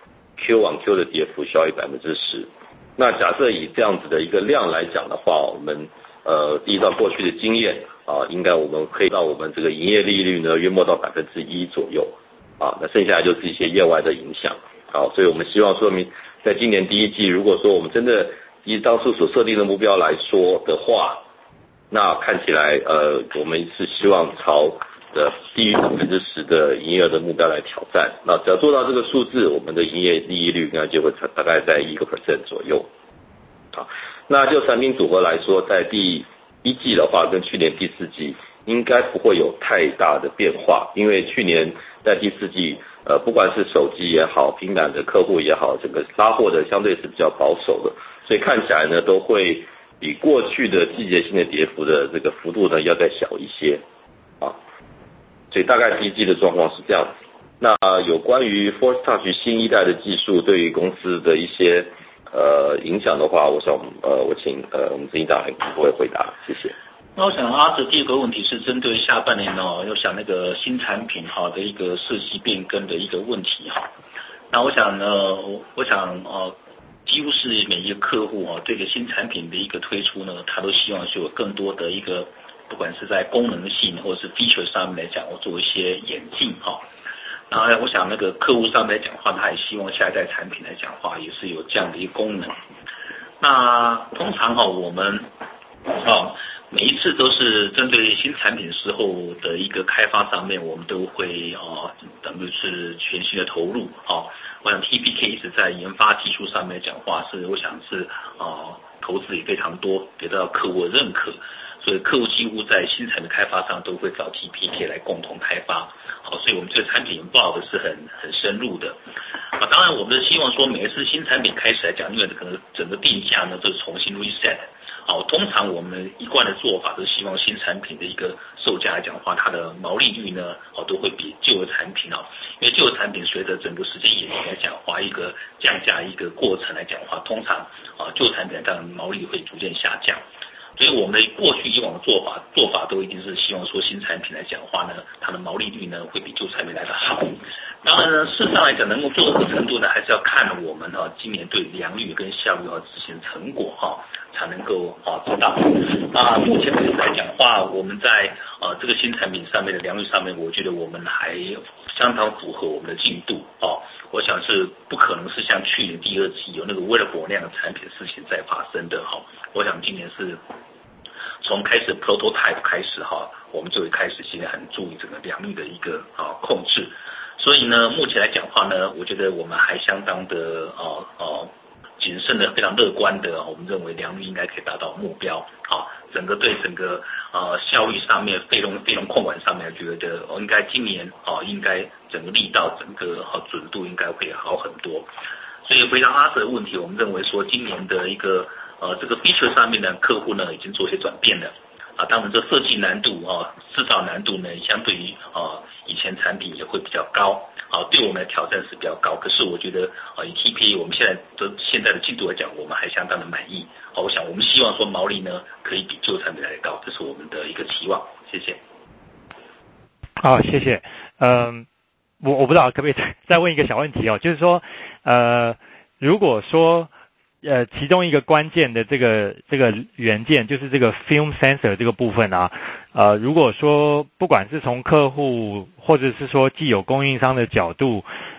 D: Q on Q 的跌幅小于 10%。 那假设以这样子的一个量来讲的话，我们依照过去的经验应该我们可以到我们这个营业利率呢约莫到 1% 左右那剩下来就是一些业外的影响所以我们希望说明在今年第一季，如果说我们真的依当初所设定的目标来说的话，那看起来我们是希望朝低于 10% 的营业额的目标来挑战。那只要做到这个数字，我们的营业利益率应该就会大概在1% 左右那就产品组合来说，在第一季的话跟去年第4季应该不会有太大的变化，因为去年在第4季不管是手机也好，平板的客户也好，整个拉货的相对是比较保守的，所以看起来呢都会比过去的季节性的跌幅的这个幅度呢要再小一些所以大概第一季的状况是这样子。那有关于 Force Touch 新一代的技术对于公司的一些影响的话，我想我请我们执行长不会回答，谢谢。
C: 那我想阿哲第2个问题是针对下半年要想那个新产品的一个设计变更的一个问题那我想呢，几乎是每一个客户对这个新产品的一个推出呢，他都希望是有更多的一个，不管是在功能性或者是 feature 上面来讲，我做一些演进那我想那个客户上面来讲的话，他也希望下一代产品来讲的话，也是有这样的一个功能。那通常我们每一次都是针对新产品时候的一个开发上面，我们都会等于是全新的投入我想 TPK 一直在研发技术上面讲话我想是投资也非常多，得到客户的认可，所以客户几乎在新产品开发上都会找 TPK 来共同开发所以我们这个产品报的是很深入的当然我们是希望说每一次新产品开始来讲，因为可能整个定价呢都是重新 reset通常我们一贯的做法都是希望新产品的一个售价来讲的话，它的毛利率呢都会比旧的产品因为旧的产品随着整个时间演进来讲的话，一个降价一个过程来讲的话，通常旧产品的毛利会逐渐下降。所以我们过去以往的做法都一定是希望说新产品来讲的话呢，它的毛利率呢会比旧产品来得好。当然呢，事实上来讲能够做到这个程度呢，还是要看我们今年对良率跟效率执行成果才能够知道。目前为止来讲的话，我们在这个新产品上面的良率上面，我觉得我们还相当符合我们的进度我想是不可能是像去年第2季有那个为了火量的产品事情在发生的我想今年是从开始 prototype 开始我们就会开始现在很注意整个良率的一个控制。所以呢，目前来讲的话呢，我觉得我们还相当的谨慎的、非常乐观的，我们认为良率应该可以达到目标对整个效率上面、费用控管上面，觉得应该今年应该整个力道、整个准度应该会好很多。所以回答阿哲的问题，我们认为说今年的一个这个 feature 上面呢，客户呢已经做一些转变了当然这设计难度制造难度呢，相对于以前产品也会比较高对我们的挑战是比较高。可是我觉得以 TPA 我们现在的进度来讲，我们还相当的满意我想我们希望说毛利呢可以比旧产品来得高，这是我们的一个期望。谢谢。
B: 好，谢谢。我不知道可不可以再问一个小问题就是说如果说其中一个关键的这个元件就是这个 film sensor 这个部分如果说不管是从客户或者是说既有供应商的角度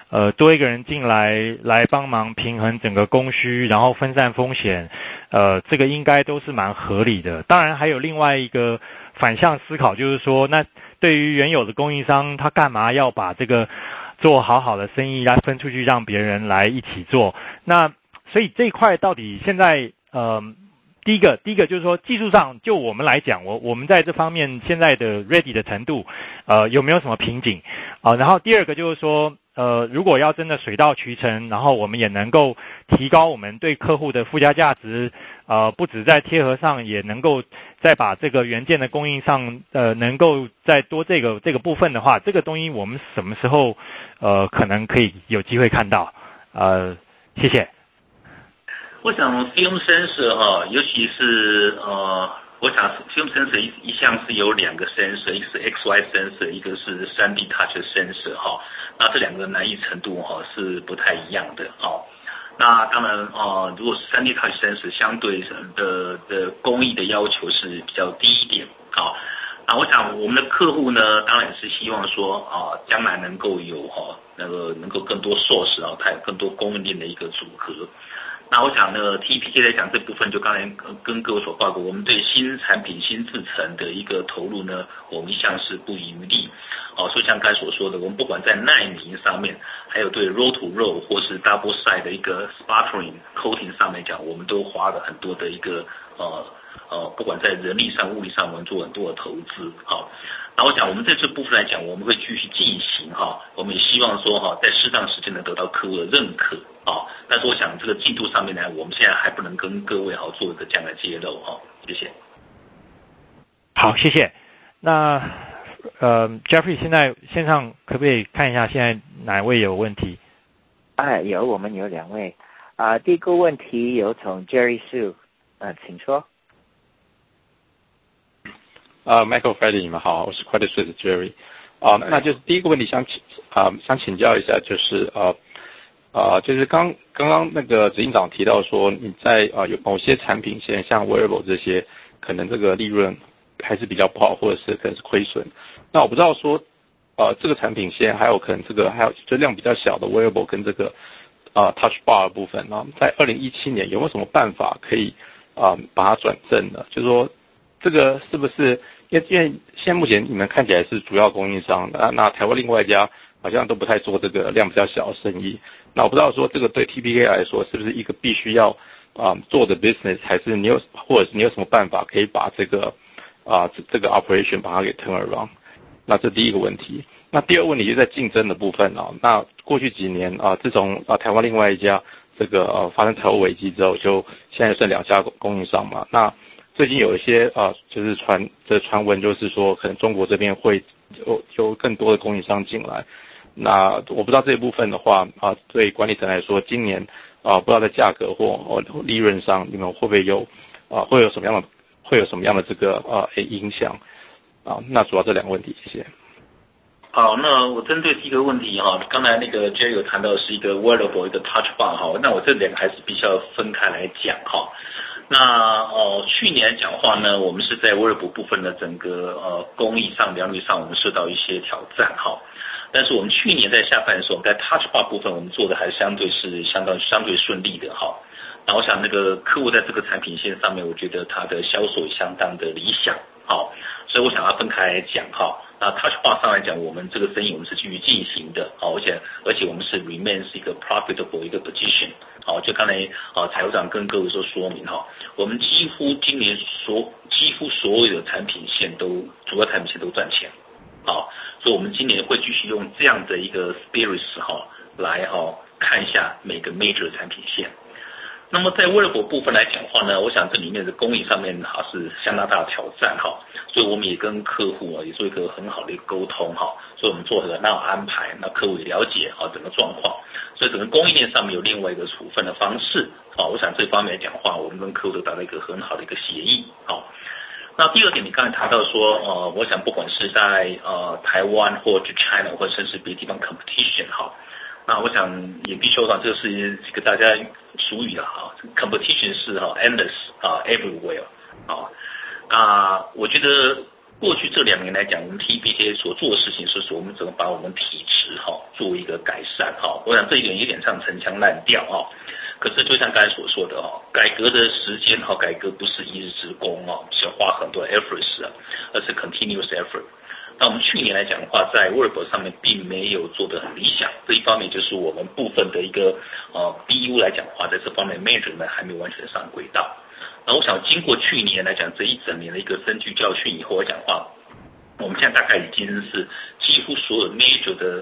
B: 多一个人进来帮忙平衡整个供需，然后分散风险，这个应该都是蛮合理的。当然还有另外一个反向思考，就是说，那对于原有的供应商，他干嘛要把这个做好的生意来分出去让别人来一起做？那所以这一块到底现在第一个就是说技术上就我们来讲，我们在这方面现在的 ready 的程度有没有什么瓶颈然后第二个就是说如果要真的水到渠成，然后我们也能够提高我们对客户的附加价值不止在贴合上，也能够再把这个元件的供应上能够再多这个部分的话，这个东西我们什么时候可能可以有机会看到谢谢。
C: 我想 Film Sensor 尤其是我想 Film Sensor 一向是有2个 sensor， 一个是 XY Sensor， 一个是 3D Touch Sensor 那这2个难易程度是不太一样的那当然如果是 3D Touch Sensor 相对的工艺的要求是比较低一点那我想我们的客户呢，当然也是希望说将来能够有能够更多source它有更多供应链的一个组合。那我想呢 TPK 来讲这部分，就刚才跟各位所报告，我们对新产品新制程的一个投入呢，我们一向是不遗余力所以像刚才所说的，我们不管在奈米上面，还有对 roll to roll 或是 double side 的一个 sputtering coating 上面讲，我们都花了很多的一个不管在人力上物力上，我们做很多的投资那我想我们在这部分来讲，我们会继续进行我们也希望说在适当时间能得到客户的认可但是我想这个进度上面呢，我们现在还不能跟各位做一个这样的揭露谢谢。
B: 好，谢谢。那Jeffrey 现在线上可不可以看一下现在哪位有问题？
A: 我们有2位第一个问题有从 Jerry Su 请说。
E: Michael Friday 你们好，我是 Credit Suisse 的 Jerry 那就是第一个问题想请教一下，就是就是刚刚那个执行长提到说你在有某些产品线像 wearable 这些可能这个利润还是比较不好，或者是可能是亏损。那我不知道说这个产品线还有可能这个还有就量比较小的 wearable 跟这个touch bar 的部分在2017年有没有什么办法可以把它转正呢？就是说这个是不是因为现在目前你们看起来是主要供应商那台湾另外一家好像都不太做这个量比较小的生意。那我不知道说这个对 TPK 来说是不是一个必须要做的 business， 还是或者是你有什么办法可以把这个这个 operation 把它给 turn around？ 那这第一个问题。那第二个问题就在竞争的部分那过去几年自从台湾另外一家这个发生财务危机之后，就现在剩2家供应商嘛。那最近有一些就是传闻，就是说可能中国这边会有更多的供应商进来。那我不知道这一部分的话对管理层来说，今年不知道在价格或利润上，你们会不会有会有什么样的这个影响那主要这2个问题，谢谢。
C: 好，那我针对第一个问题刚才那个 Jerry 有谈到是一个 wearable 一个 touch bar 那我这2个还是必须要分开来讲那去年讲话呢，我们是在 wearable 部分的整个工艺上良率上，我们受到一些挑战但是我们去年在下半年的时候，我们在 touch bar 部分我们做的还相对顺利的那我想那个客户在这个产品线上面，我觉得它的销售相当的理想所以我想要分开来讲那 touch bar 上来讲，我们这个生意我们是继续进行的而且我们是 remain 是一个 profitable 一个 position就刚才财务长跟各位说明我们几乎今年几乎所有的产品线主要产品线都赚钱所以我们今年会继续用这样的一个 spirits 来看一下每个 major 产品线。那么在 wearable 部分来讲话呢，我想这里面的工艺上面是相当大的挑战所以我们也跟客户也做一个很好的一个沟通所以我们做了那样安排，那客户也了解整个状况，所以整个供应链上面有另外一个处分的方式我想这方面来讲话，我们跟客户都达到一个很好的一个协议那第二点，你刚才谈到说我想不管是在台湾或者 China 或者甚至别的地方 competition 那我想也必须说这个是一个大家俗语competition 是endless everywhere我觉得过去这2年来讲，我们 TBK 所做的事情是说，我们怎么把我们体质做一个改善我想这一点有点像陈腔滥调可是就像刚才所说的改革的时间改革不是一日之功需要花很多 efforts 而是 continuous effort。那我们去年来讲的话，在 Wearable 上面并没有做得很理想，这一方面就是我们部分的一个BU 来讲的话，在这方面 measure 呢还没有完全上轨道。那我想经过去年来讲这一整年的一个深具教训以后来讲的话，我们现在大概已经是几乎所有 major 的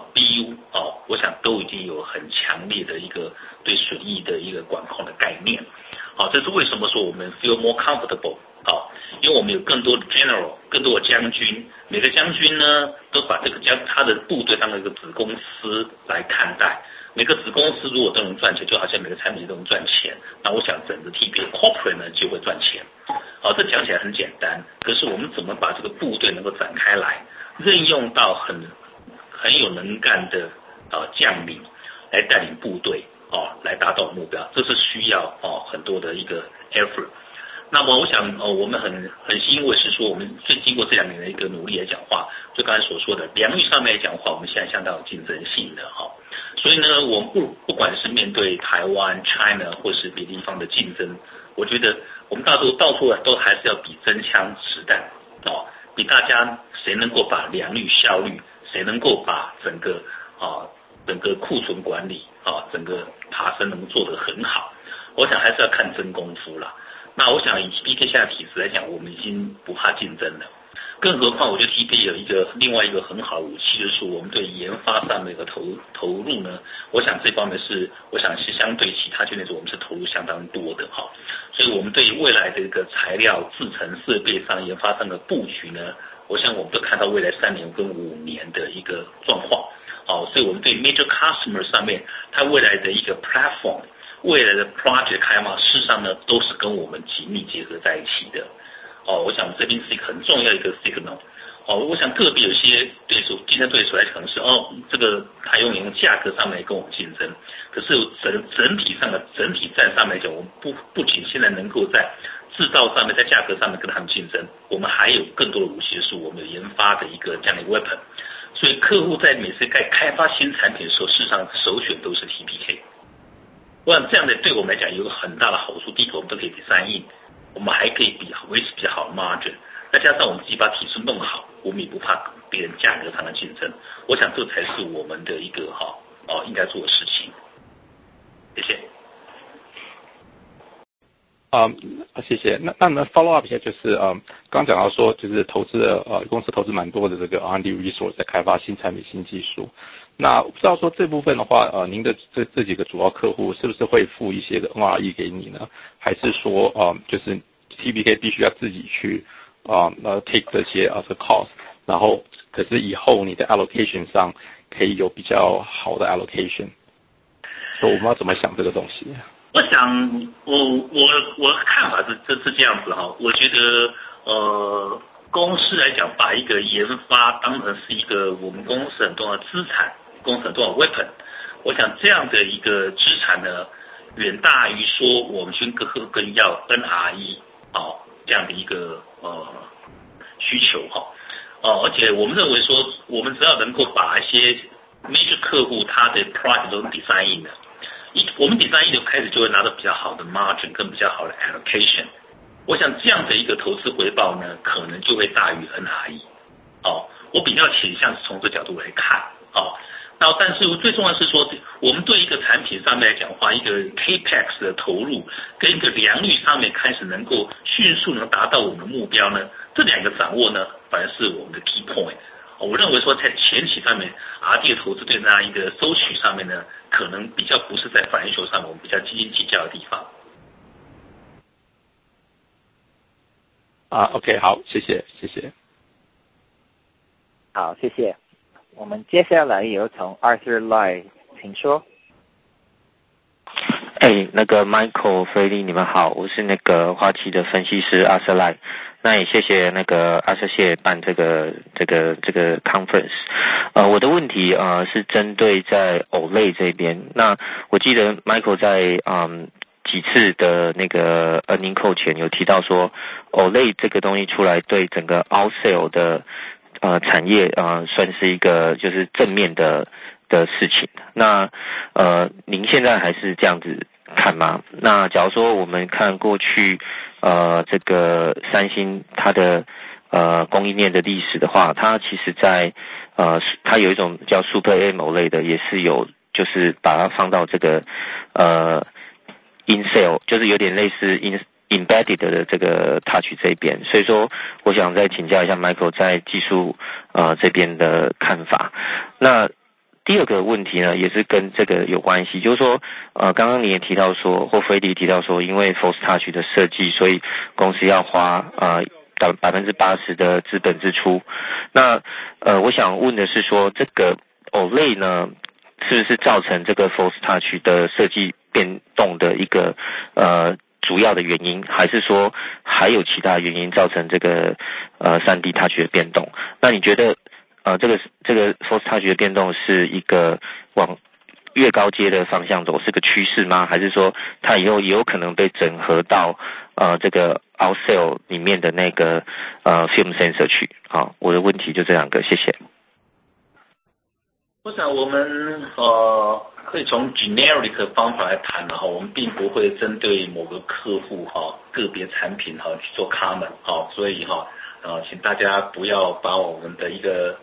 C: BU 我想都已经有很强烈的一个对损益的一个管控的概念。这是为什么说我们 feel more comfortable因为我们有更多的 general， 更多的将军，每个将军呢都把这个他的部队当成一个子公司来看待。每个子公司如果都能赚钱，就好像每个产品都能赚钱，那我想整个 TBK corporate 呢就会赚钱。这讲起来很简单，可是我们怎么把这个部队能够展开来，任用到很有能干的将领来带领部队来达到目标，这是需要很多的一个 effort。那么我想我们很欣慰是说，我们经过这2年的一个努力来讲话，就刚才所说的良率上面来讲话，我们现在相当有竞争性的所以呢，我们不管是面对台湾 China 或是别地方的竞争，我觉得我们到处都还是要比真枪实弹比大家谁能够把良率效率，谁能够把整个库存管理整个爬升能做得很好，我想还是要看真功夫啦。那我想以 TBK 现在体质来讲，我们已经不怕竞争了。更何况我觉得 TBK 有另外一个很好的武器，就是我们对研发上面的投入呢，我想这方面是相对其他圈子我们是投入相当多的所以我们对未来的一个材料制程设备上研发上的布局呢，我想我们都看到未来3年跟5年的一个状况所以我们对 major customer 上面它未来的一个 platform， 未来的 project 开发事实上呢都是跟我们紧密结合在一起的我想这边是一个很重要的一个 signal我想特别有些竞争对手来可能是这个台用研价格上面跟我们竞争，可是整体战上面讲，我们不仅现在能够在制造上面在价格上面跟他们竞争，我们还有更多的武器是我们有研发的一个这样的 weapon， 所以客户在每次在开发新产品的时候，事实上首选都是 TBK。我想这样的对我们来讲有个很大的好处，第一个我们都可以design in，我们还可以维持比较好的 margin， 再加上我们自己把体质弄好，我们也不怕别人价格上的竞争。我想这才是我们的一个应该做的事情。谢谢。
E: 谢谢。那 follow up 一下，就是刚讲到说，就是公司投资蛮多的这个 R&D resource 在开发新产品、新技术。那不知道说这部分的话，您的这几个主要客户是不是会付一些的 NRE 给你呢？还是说就是 TBK 必须要自己去take 这些的 cost， 然后可是以后你的 allocation 上可以有比较好的 allocation， 所以我们要怎么想这个东西？
C: 我想我的看法是这样子我觉得公司来讲，把一个研发当成是一个我们公司很重要的资产，公司很重要的 weapon。我想这样的一个资产呢，远大于说我们去跟要 NRE 这样的一个需求而且我们认为说，我们只要能够把一些 major 客户他的 project 都 design in 的，我们 design in 的开始就会拿到比较好的 margin 跟比较好的 allocation。我想这样的一个投资回报呢，可能就会大于 NRE。我比较倾向是从这角度来看那但是最重要的是说，我们对一个产品上面来讲的话，一个 Capex 的投入跟一个良率上面开始能够迅速能达到我们的目标呢，这两个掌握呢，反而是我们的 key point。我认为说在前期上面 R&D 的投资对那一个收取上面呢，可能比较不是在financial上面我们比较斤斤计较的地方。
E: OK， 好，谢谢。
A: 好，谢谢。我们接下来有从 Arthur Lai， 请说。
F: 那个 Michael 菲利，你们好，我是那个花旗的分析师 Arthur Lai。那也谢谢那个Arthur谢办这个 conference。我的问题是针对在 OLED 这边。那我记得 Michael 在几次的那个earning call前有提到说 OLED 这个东西出来对整个 outsell 的产业算是一个就是正面的事情。那您现在还是这样子看吗？那假如说我们看过去这个三星它的供应链的历史的话，它其实在它有一种叫 Super AMOLED 的，也是有就是把它放到这个in-cell， 就是有点类似 embedded 的这个 touch 这边。所以说我想再请教一下 Michael 在技术这边的看法。那第二个问题呢，也是跟这个有关系，就是说刚刚你也提到说，或菲利提到说，因为 Force Touch 的设计，所以公司要花80%的资本支出。那我想问的是说，这个 OLED 呢，是不是造成这个 Force Touch 的设计变动的一个主要的原因，还是说还有其他原因造成这个3D Touch 的变动？那你觉得这个 Force Touch 的变动是一个往越高阶的方向走，是个趋势吗？还是说它以后也有可能被整合到这个 outsell 里面的那个film sensor 去？好，我的问题就这两个，谢谢。
C: 我想我们可以从 generic 的方法来谈的哈，我们并不会针对某个客户个别产品去做 comment 所以请大家不要把我们的一个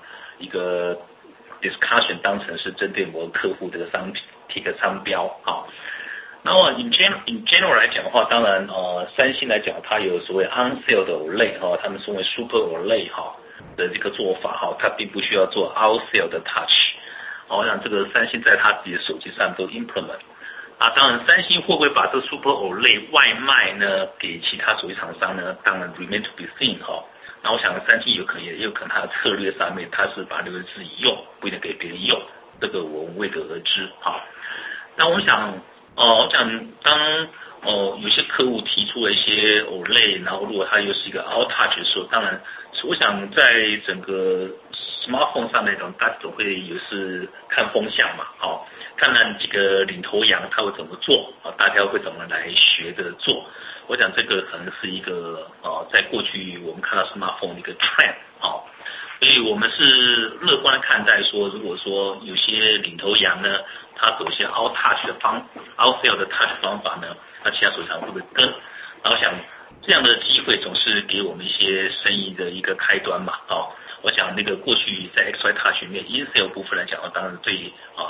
C: discussion 当成是针对某个客户的商品一个商标那么 in general 来讲的话，当然三星来讲，它有所谓 on-sale 的 OLED 他们称为 Super OLED 的这个做法它并不需要做 out-sale 的 touch 我想这个三星在它自己的手机上都 implement 当然三星会不会把这个 Super OLED 外卖呢给其他手机厂商呢？当然 remain to be seen 那我想三星也有可能它的策略上面，它是把留给自己用，不一定给别人用，这个我们未可而知那我想当有些客户提出了一些 OLED， 然后如果它又是一个 out touch 的时候，当然我想在整个 smartphone 上面大家总会有是看风向嘛看那几个领头羊他会怎么做大家会怎么来学着做。我想这个可能是一个在过去我们看到 smartphone 的一个 trend 所以我们是乐观看待说，如果说有些领头羊呢，他走一些 out touch 的out-sale 的 touch 方法呢，那其他手机厂会不会跟？然后想这样的机会总是给我们一些生意的一个开端嘛我想那个过去在 XY Touch 里面 in-sale 部分来讲当然对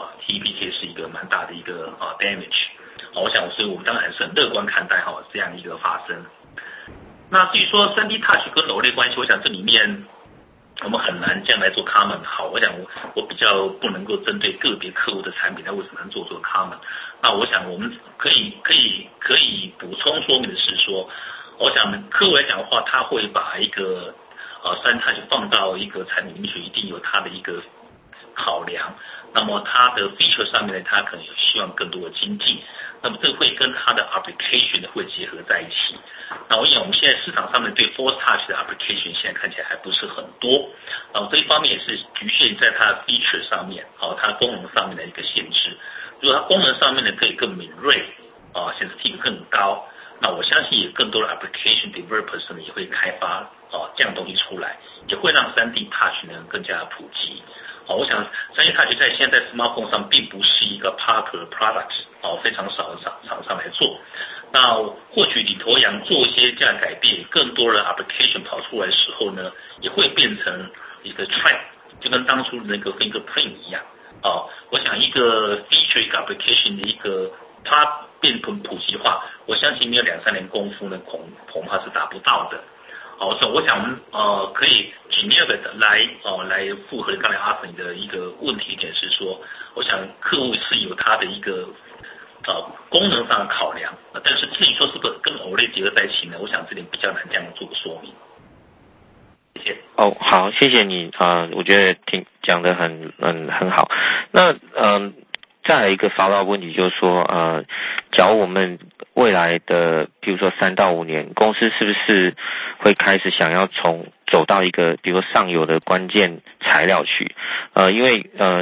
C: TPK 是一个蛮大的一个damage我想所以我们当然还是很乐观看待这样一个发生。那至于说 3D Touch 跟 OLED 关系，我想这里面我们很难这样来做 comment 我想我比较不能够针对个别客户的产品他为什么能做 comment。那我想我们可以补充说明的是说，我想客户来讲的话，他会把一个3D Touch 放到一个产品里面去，一定有他的一个考量。那么它的 feature 上面呢，它可能希望更多的精进，那么这会跟它的 application 会结合在一起。那我想我们现在市场上面对 Force Touch 的 application 现在看起来还不是很多这一方面也是局限在它的 feature 上面它功能上面的一个限制。如果它功能上面呢可以更敏锐sensitivity 更高，那我相信也更多的 application developers 呢也会开发这样的东西出来，也会让 3D Touch 呢更加普及我想 3D Touch 在现在 smartphone 上并不是一个 popular product 非常少的厂商来做。那或许领头羊做一些这样的改变，更多的 application 跑出来的时候呢，也会变成一个 trend， 就跟当初那个 fingerprint 一样我想一个 feature 一个 application 的一个它变成普及化，我相信没有2-3年功夫呢恐怕是达不到的所以我想可以尽量的来符合刚才阿粉的一个问题点是说，我想客户是有他的一个功能上的考量但是至于说是不是跟 OLED 结合在一起呢，我想这点比较难这样做个说明。谢谢。
F: 好，谢谢你我觉得讲得很好。那再来一个 follow up 问题，就是说假如我们未来的比如说3到5年，公司是不是会开始想要走到一个比如说上游的关键材料去因为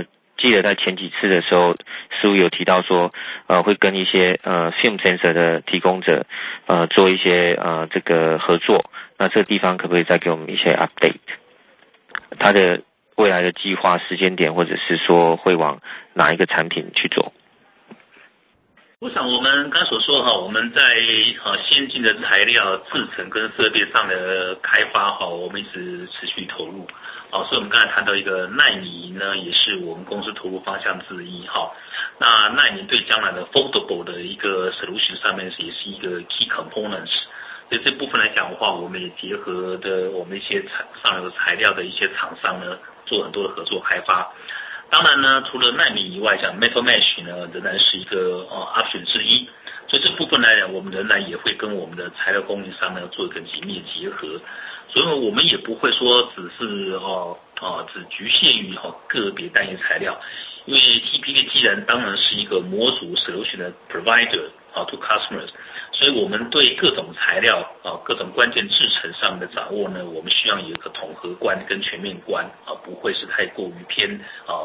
F: 记得在前几次的时候，师傅有提到说，会跟一些film sensor 的提供者做一些这个合作。那这个地方可不可以再给我们一些 update？ 它的未来的计划时间点，或者是说会往哪一个产品去做？
C: 我想我们刚所说我们在先进的材料制程跟设备上的开发我们一直持续投入所以我们刚才谈到一个奈米呢，也是我们公司投入方向之一那奈米对将来的 foldable 的一个 solution 上面也是一个 key components。所以这部分来讲的话，我们也结合的我们一些上游材料的一些厂商呢，做很多的合作开发。当然呢，除了奈米以外，像 Metal Mesh 呢，仍然是一个option 之一。所以这部分来讲，我们仍然也会跟我们的材料供应商呢做一个紧密的结合。所以我们也不会说只是只局限于个别单一材料，因为 TPK 既然当然是一个模组 solution 的 provider to customers， 所以我们对各种材料各种关键制程上的掌握呢，我们希望有一个统合观跟全面观不会是太过于偏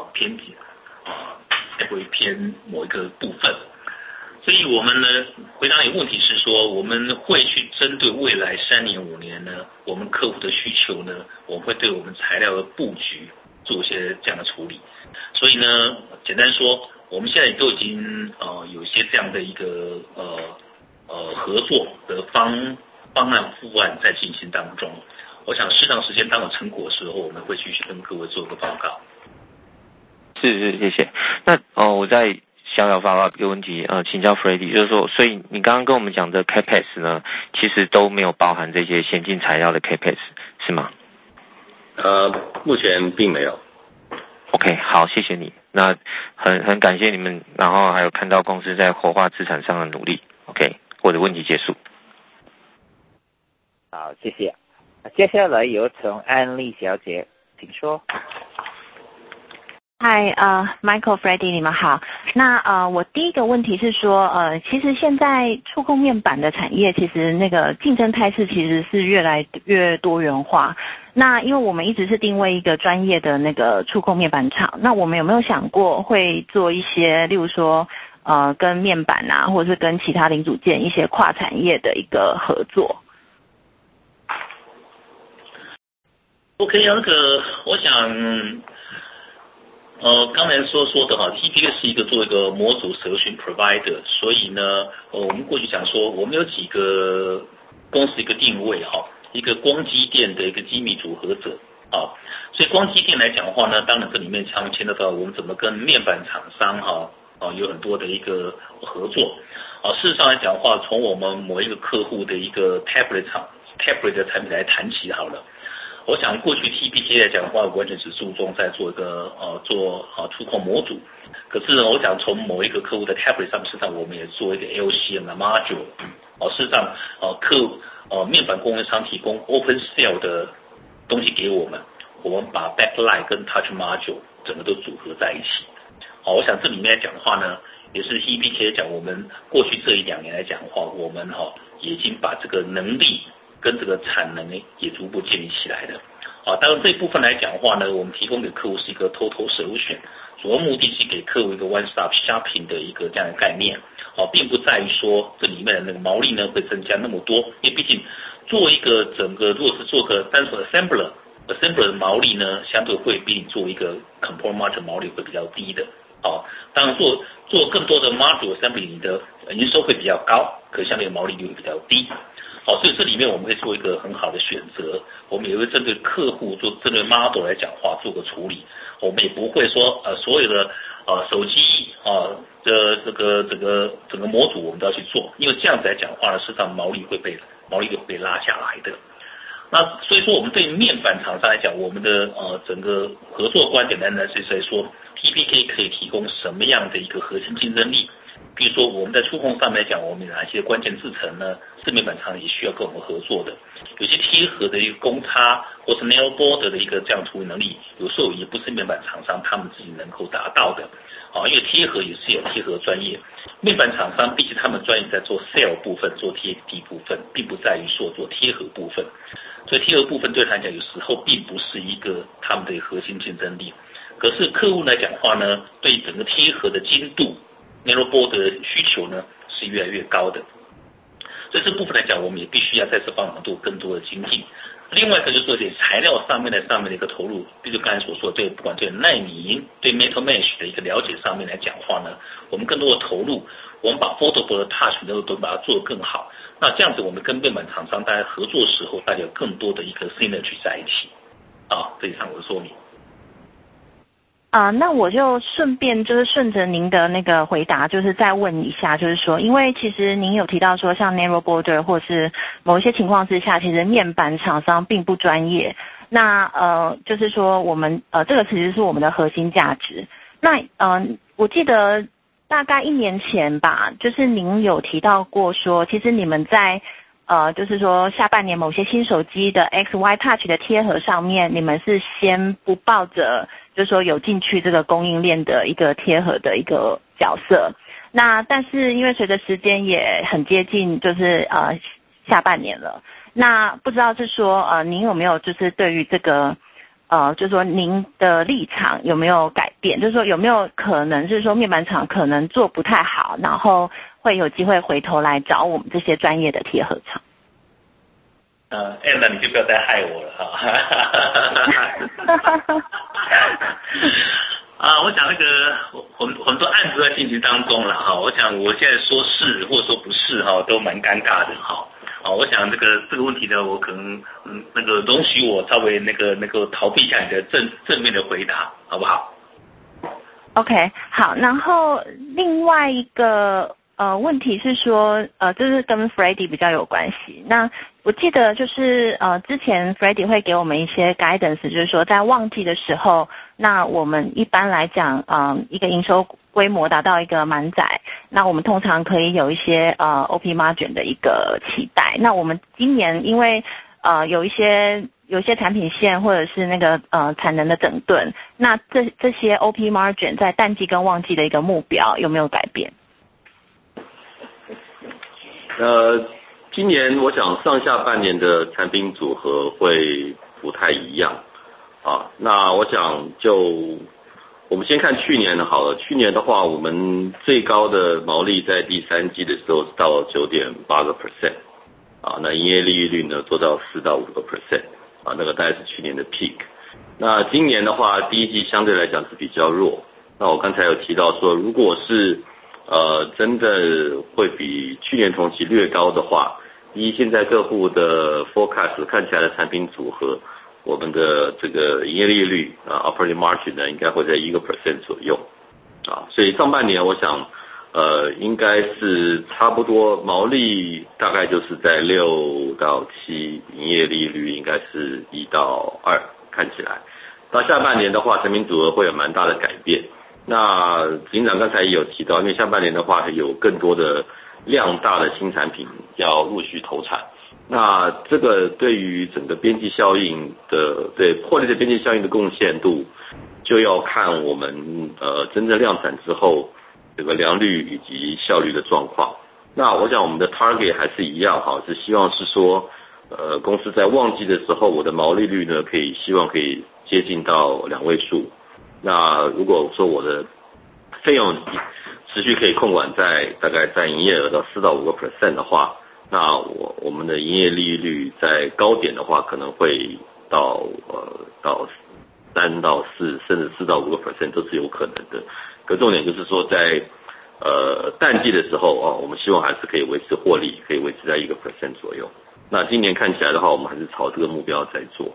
C: 太过于偏某一个部分。所以我们呢，回答你问题是说，我们会去针对未来3年5年呢，我们客户的需求呢，我们会对我们材料的布局做一些这样的处理。所以呢，简单说，我们现在都已经有一些这样的一个合作的方案副案在进行当中。我想适当时间当有成果的时候，我们会继续跟各位做个报告。
F: 是，谢谢。那我再小发一个问题，请教 Freddy， 就是说，所以你刚刚跟我们讲的 Capex 呢，其实都没有包含这些先进材料的 Capex， 是吗？
D: 目前并没有。
F: OK， 好，谢谢你。那很感谢你们，然后还有看到公司在活化资产上的努力。OK， 我的问题结束。
A: 好，谢谢。接下来有请安利小姐，请说。
G: 嗨，Michael Freddy 你们好。那我第一个问题是说，其实现在触控面板的产业，其实那个竞争态势其实是越来越多元化。那因为我们一直是定位一个专业的那个触控面板厂，那我们有没有想过会做一些，例如说跟面板或者是跟其他零组件一些跨产业的一个合作？
C: OK， 那个我想刚才说的TPK 是一个做一个模组 solution provider， 所以呢，我们过去讲说，我们有几个公司一个定位一个光机电的一个机密组合者所以光机电来讲的话呢，当然这里面牵涉到我们怎么跟面板厂商有很多的一个合作事实上来讲的话，从我们某一个客户的一个 tablet 的产品来谈起好了。我想过去 TPK 来讲的话，完全只注重在做一个做触控模组。可是我想从某一个客户的 tablet 上，事实上我们也做一个 LCM 的 module。事实上面板供应商提供 open cell 的东西给我们把 backlight 跟 touch module 整个都组合在一起。我想这里面来讲的话呢，也是 TPK 讲我们过去这1-2年来讲的话，我们也已经把这个能力跟这个产能也逐步建立起来的当然这一部分来讲的话呢，我们提供给客户是一个 total solution， 主要目的是给客户一个 one stop shopping 的一个这样的概念并不在于说这里面的那个毛利呢会增加那么多，因为毕竟做一个整个如果是做个单纯 assembler 的毛利呢，相对会比你做一个 component module 毛利会比较低的当然做更多的 module assembly 你的营收会比较高，可相对毛利率会比较低所以这里面我们会做一个很好的选择，我们也会针对客户针对 model 来讲话做个处理，我们也不会说所有的手机这个整个模组我们都要去做，因为这样子来讲话呢，事实上毛利率会被拉下来的。那所以说我们对面板厂商来讲，我们的整个合作观点呢是在说 TPK 可以提供什么样的一个核心竞争力。比如说我们在触控上面来讲，我们有哪些关键制程呢？是面板厂也需要跟我们合作的。有些贴合的一个公差或是 nail board 的一个这样处理能力，有时候也不是面板厂商他们自己能够达到的因为贴合也是有贴合专业。面板厂商毕竟他们专业在做 cell 部分，做 TFT 部分，并不在于说做贴合部分。所以贴合部分对他来讲，有时候并不是一个他们的核心竞争力。 可是客户来讲话呢，对整个贴合的精度 narrow border 的需求呢是越来越高的。所以这部分来讲，我们也必须要在这方面做更多的精进。另外一个就是说，在材料上面的一个投入，就刚才所说，对不管对奈米、对 metal mesh 的一个了解上面来讲话呢，我们更多的投入，我们把 foldable 的 touch 都把它做得更好。那这样子，我们跟面板厂商大家合作的时候，大家有更多的一个 synergy 在一起。这以上我的说明。
G: 那我就顺着您的那个回答，就是再问一下，就是说，因为其实您有提到说，像 narrow border 或是某一些情况之下，其实面板厂商并不专业。那就是说我们这个其实是我们的核心价值。那我记得大概1年前吧，就是您有提到过说，其实你们在就是说下半年某些新手机的 XY Touch 的贴合上面，你们是先不抱着就是说有进去这个供应链的一个贴合的一个角色。那但是因为随着时间也很接近，就是下半年了，那不知道是说您有没有就是对于这个就是说您的立场有没有改变？就是说有没有可能是说面板厂可能做不太好，然后会有机会回头来找我们这些专业的贴合厂
C: ？Anna 你就不要再害我了我想那个很多案子在进行当中了我想我现在说是或者说不是都蛮尴尬的我想这个问题呢，我可能那个容许我稍微那个逃避一下你的正面的回答，好不好
G: ？OK， 好，然后另外一个问题是说就是跟 Freddy 比较有关系。那我记得就是之前 Freddy 会给我们一些 guidance， 就是说在旺季的时候，那我们一般来讲一个营收规模达到一个满载，那我们通常可以有一些OP margin 的一个期待。那我们今年因为有一些产品线或者是那个产能的整顿，那这些 OP margin 在淡季跟旺季的一个目标有没有改变？
D: 今年我想上下半年的产品组合会不太一样那我想我们先看去年好了。去年的话，我们最高的毛利在第3季的时候是到 9.8% 那营业利率呢做到4到5% 那个大概是去年的 peak。那今年的话，第一季相对来讲是比较弱。那我刚才有提到说，如果是真的会比去年同期略高的话，依现在各户的 forecast 看起来的产品组合，我们的这个营业利率operating margin 呢应该会在1% 左右所以上半年我想应该是差不多毛利大概就是在6到7，营业利率应该是1到2，看起来到下半年的话，产品组合会有蛮大的改变。那执行长刚才也有提到，因为下半年的话有更多的量大的新产品要陆续投产，那这个对于整个边际效应对获利的边际效应的贡献度，就要看我们真正量产之后这个良率以及效率的状况。那我想我们的 target 还是一样是希望是说公司在旺季的时候，我的毛利率呢希望可以接近到2位数。那如果说我的费用持续可以控管在大概占营业额到4到5% 的话，那我们的营业利率在高点的话可能会到3到4甚至4到5% 都是有可能的。可重点就是说在淡季的时候我们希望还是可以维持获利，可以维持在1% 左右。那今年看起来的话，我们还是朝这个目标在做。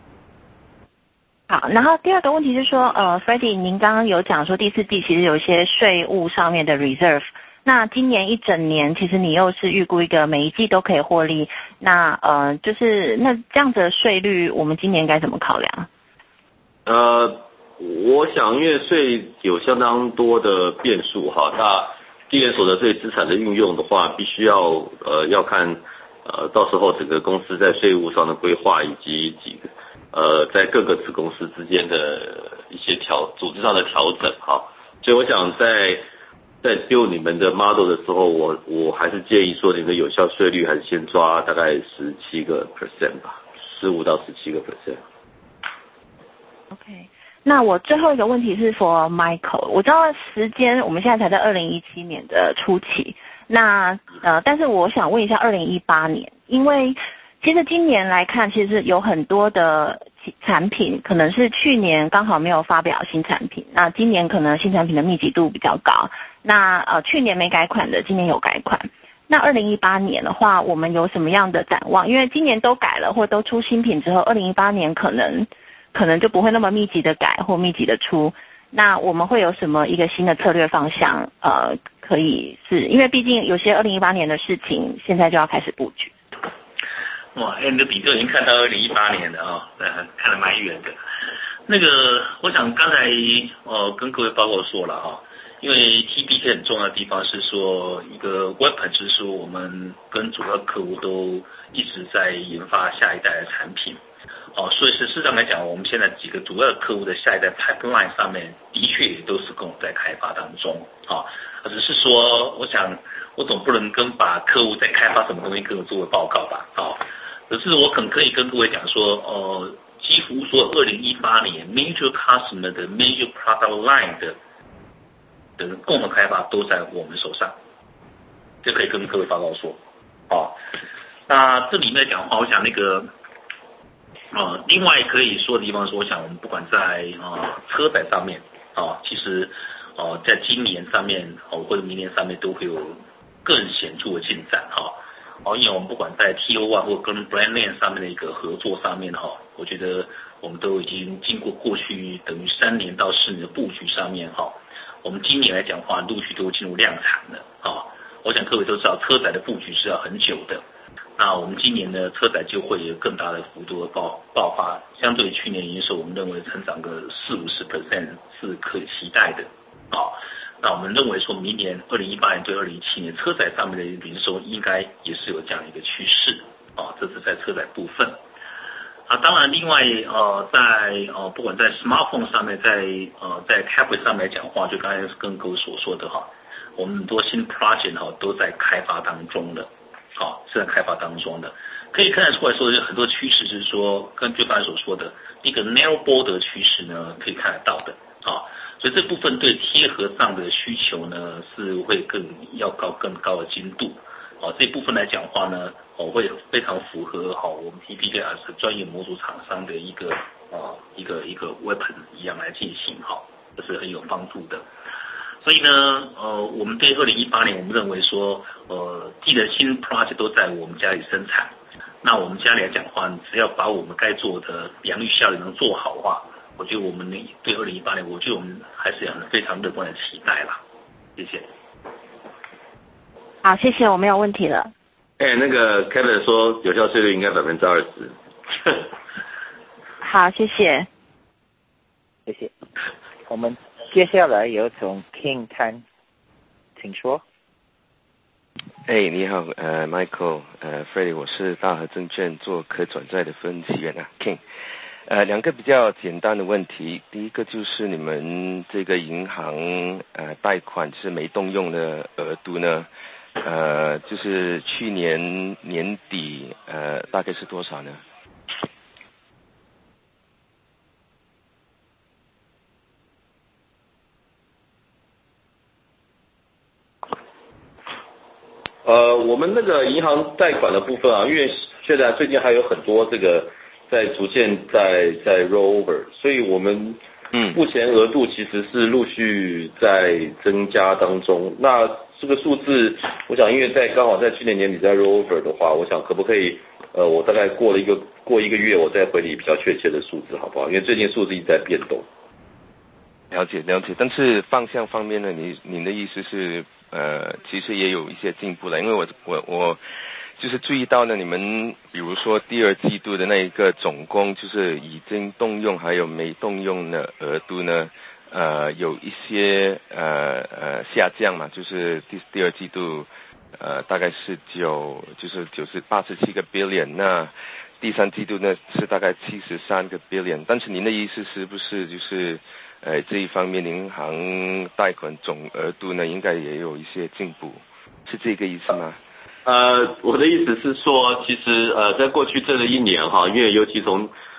G: 好，然后第二个问题是说Freddy 您刚刚有讲说第4季其实有一些税务上面的 reserve， 那今年一整年其实你又是预估一个每一季都可以获利，那就是那这样子的税率我们今年该怎么考量？
D: 我想因为税有相当多的变数那第一所得税资产的运用的话，必须要看到时候整个公司在税务上的规划，以及在各个子公司之间的一些组织上的调整所以我想在 build 你们的 model 的时候，我还是建议说你的有效税率还是先抓大概17% 吧，15到17%。
G: OK， 那我最后一个问题是 for Michael， 我知道时间我们现在才在2017年的初期，那但是我想问一下2018年，因为其实今年来看，其实有很多的产品可能是去年刚好没有发表新产品，那今年可能新产品的密集度比较高，那去年没改款的，今年有改款。那2018年的话，我们有什么样的展望？因为今年都改了或都出新品之后，2018年可能就不会那么密集的改或密集的出。那我们会有什么一个新的策略方向？可以是因为毕竟有些2018年的事情，现在就要开始布局。
C: 哇，你的比就已经看到2018年了啊，看得蛮远的。那个，我想刚才跟各位报告说了哈，因为 TBK 很重要的地方是说一个 weapon， 是说我们跟主要客户都一直在研发下一代的产品。所以事实上来讲，我们现在几个主要的客户的下一代 pipeline 上面的确也都是跟我们在开发当中只是说，我想我总不能把客户在开发什么东西跟我作为报告吧可是我可以跟各位讲说，几乎说2018年 major customer 的 major product line 的共同开发都在我们手上，这可以跟各位报告说那这里面讲的话，我想那个另外可以说的地方是，我想我们不管在车载上面其实在今年上面或者明年上面都会有更显著的进展因为我们不管在 TO1 或跟 brand name 上面的一个合作上面我觉得我们都已经经过过去等于3年到4年的布局上面我们今年来讲的话，陆续都进入量产了我想各位都知道，车载的布局是要很久的。那我们今年呢，车载就会有更大的幅度的爆发，相对于去年营收，我们认为成长个40-50% 是可以期待的那我们认为说明年2018年对2017年车载上面的营收应该也是有这样一个趋势这是在车载部分当然另外在不管在 smartphone 上面，在 tablet 上面来讲的话，就刚才跟各位所说的我们很多新 project 都在开发当中的是在开发当中的，可以看得出来说有很多趋势是说，跟就刚才所说的一个 narrow border 趋势呢，可以看得到的所以这部分对贴合上的需求呢，是会要更高的精度这部分来讲的话呢，会非常符合我们 TPK 是专业模组厂商的一个 weapon 一样来进行这是很有帮助的。所以呢，我们对2018年，我们认为说，既然新 project 都在我们家里生产，那我们家里来讲的话，只要把我们该做的良率效率能做好的话，我觉得我们对2018年，我觉得我们还是有非常乐观的期待啦。谢谢。
G: 好，谢谢，我没有问题了。
D: 那个 Kevin 说有效税率应该20%。
G: 好，谢谢。
A: 谢谢。我们接下来有从 King Tan， 请说。
H: 你好，Michael， Freddie， 我是大和证券做可转债的分析员King。两个比较简单的问题，第一个就是你们这个银行贷款是没动用的额度呢，就是去年年底大概是多少呢？
D: 我们那个银行贷款的部分因为现在最近还有很多这个在逐渐在 roll over， 所以我们目前额度其实是陆续在增加当中。那这个数字，我想因为刚好在去年年底在 roll over 的话，我想可不可以我大概过一个月我再回你比较确切的数字好不好？因为最近数字一直在变动。
H: 了解，但是方向方面呢，您的意思是其实也有一些进步了，因为我就是注意到呢，你们比如说第二季度的那一个总共就是已经动用还有没动用的额度呢，有一些下降嘛，就是第二季度大概是87个 billion， 那第三季度呢是大概73个 billion， 但是您的意思是不是就是这一方面银行贷款总额度呢应该也有一些进步，是这个意思吗？
D: 我的意思是说，其实在过去这一年因为尤其从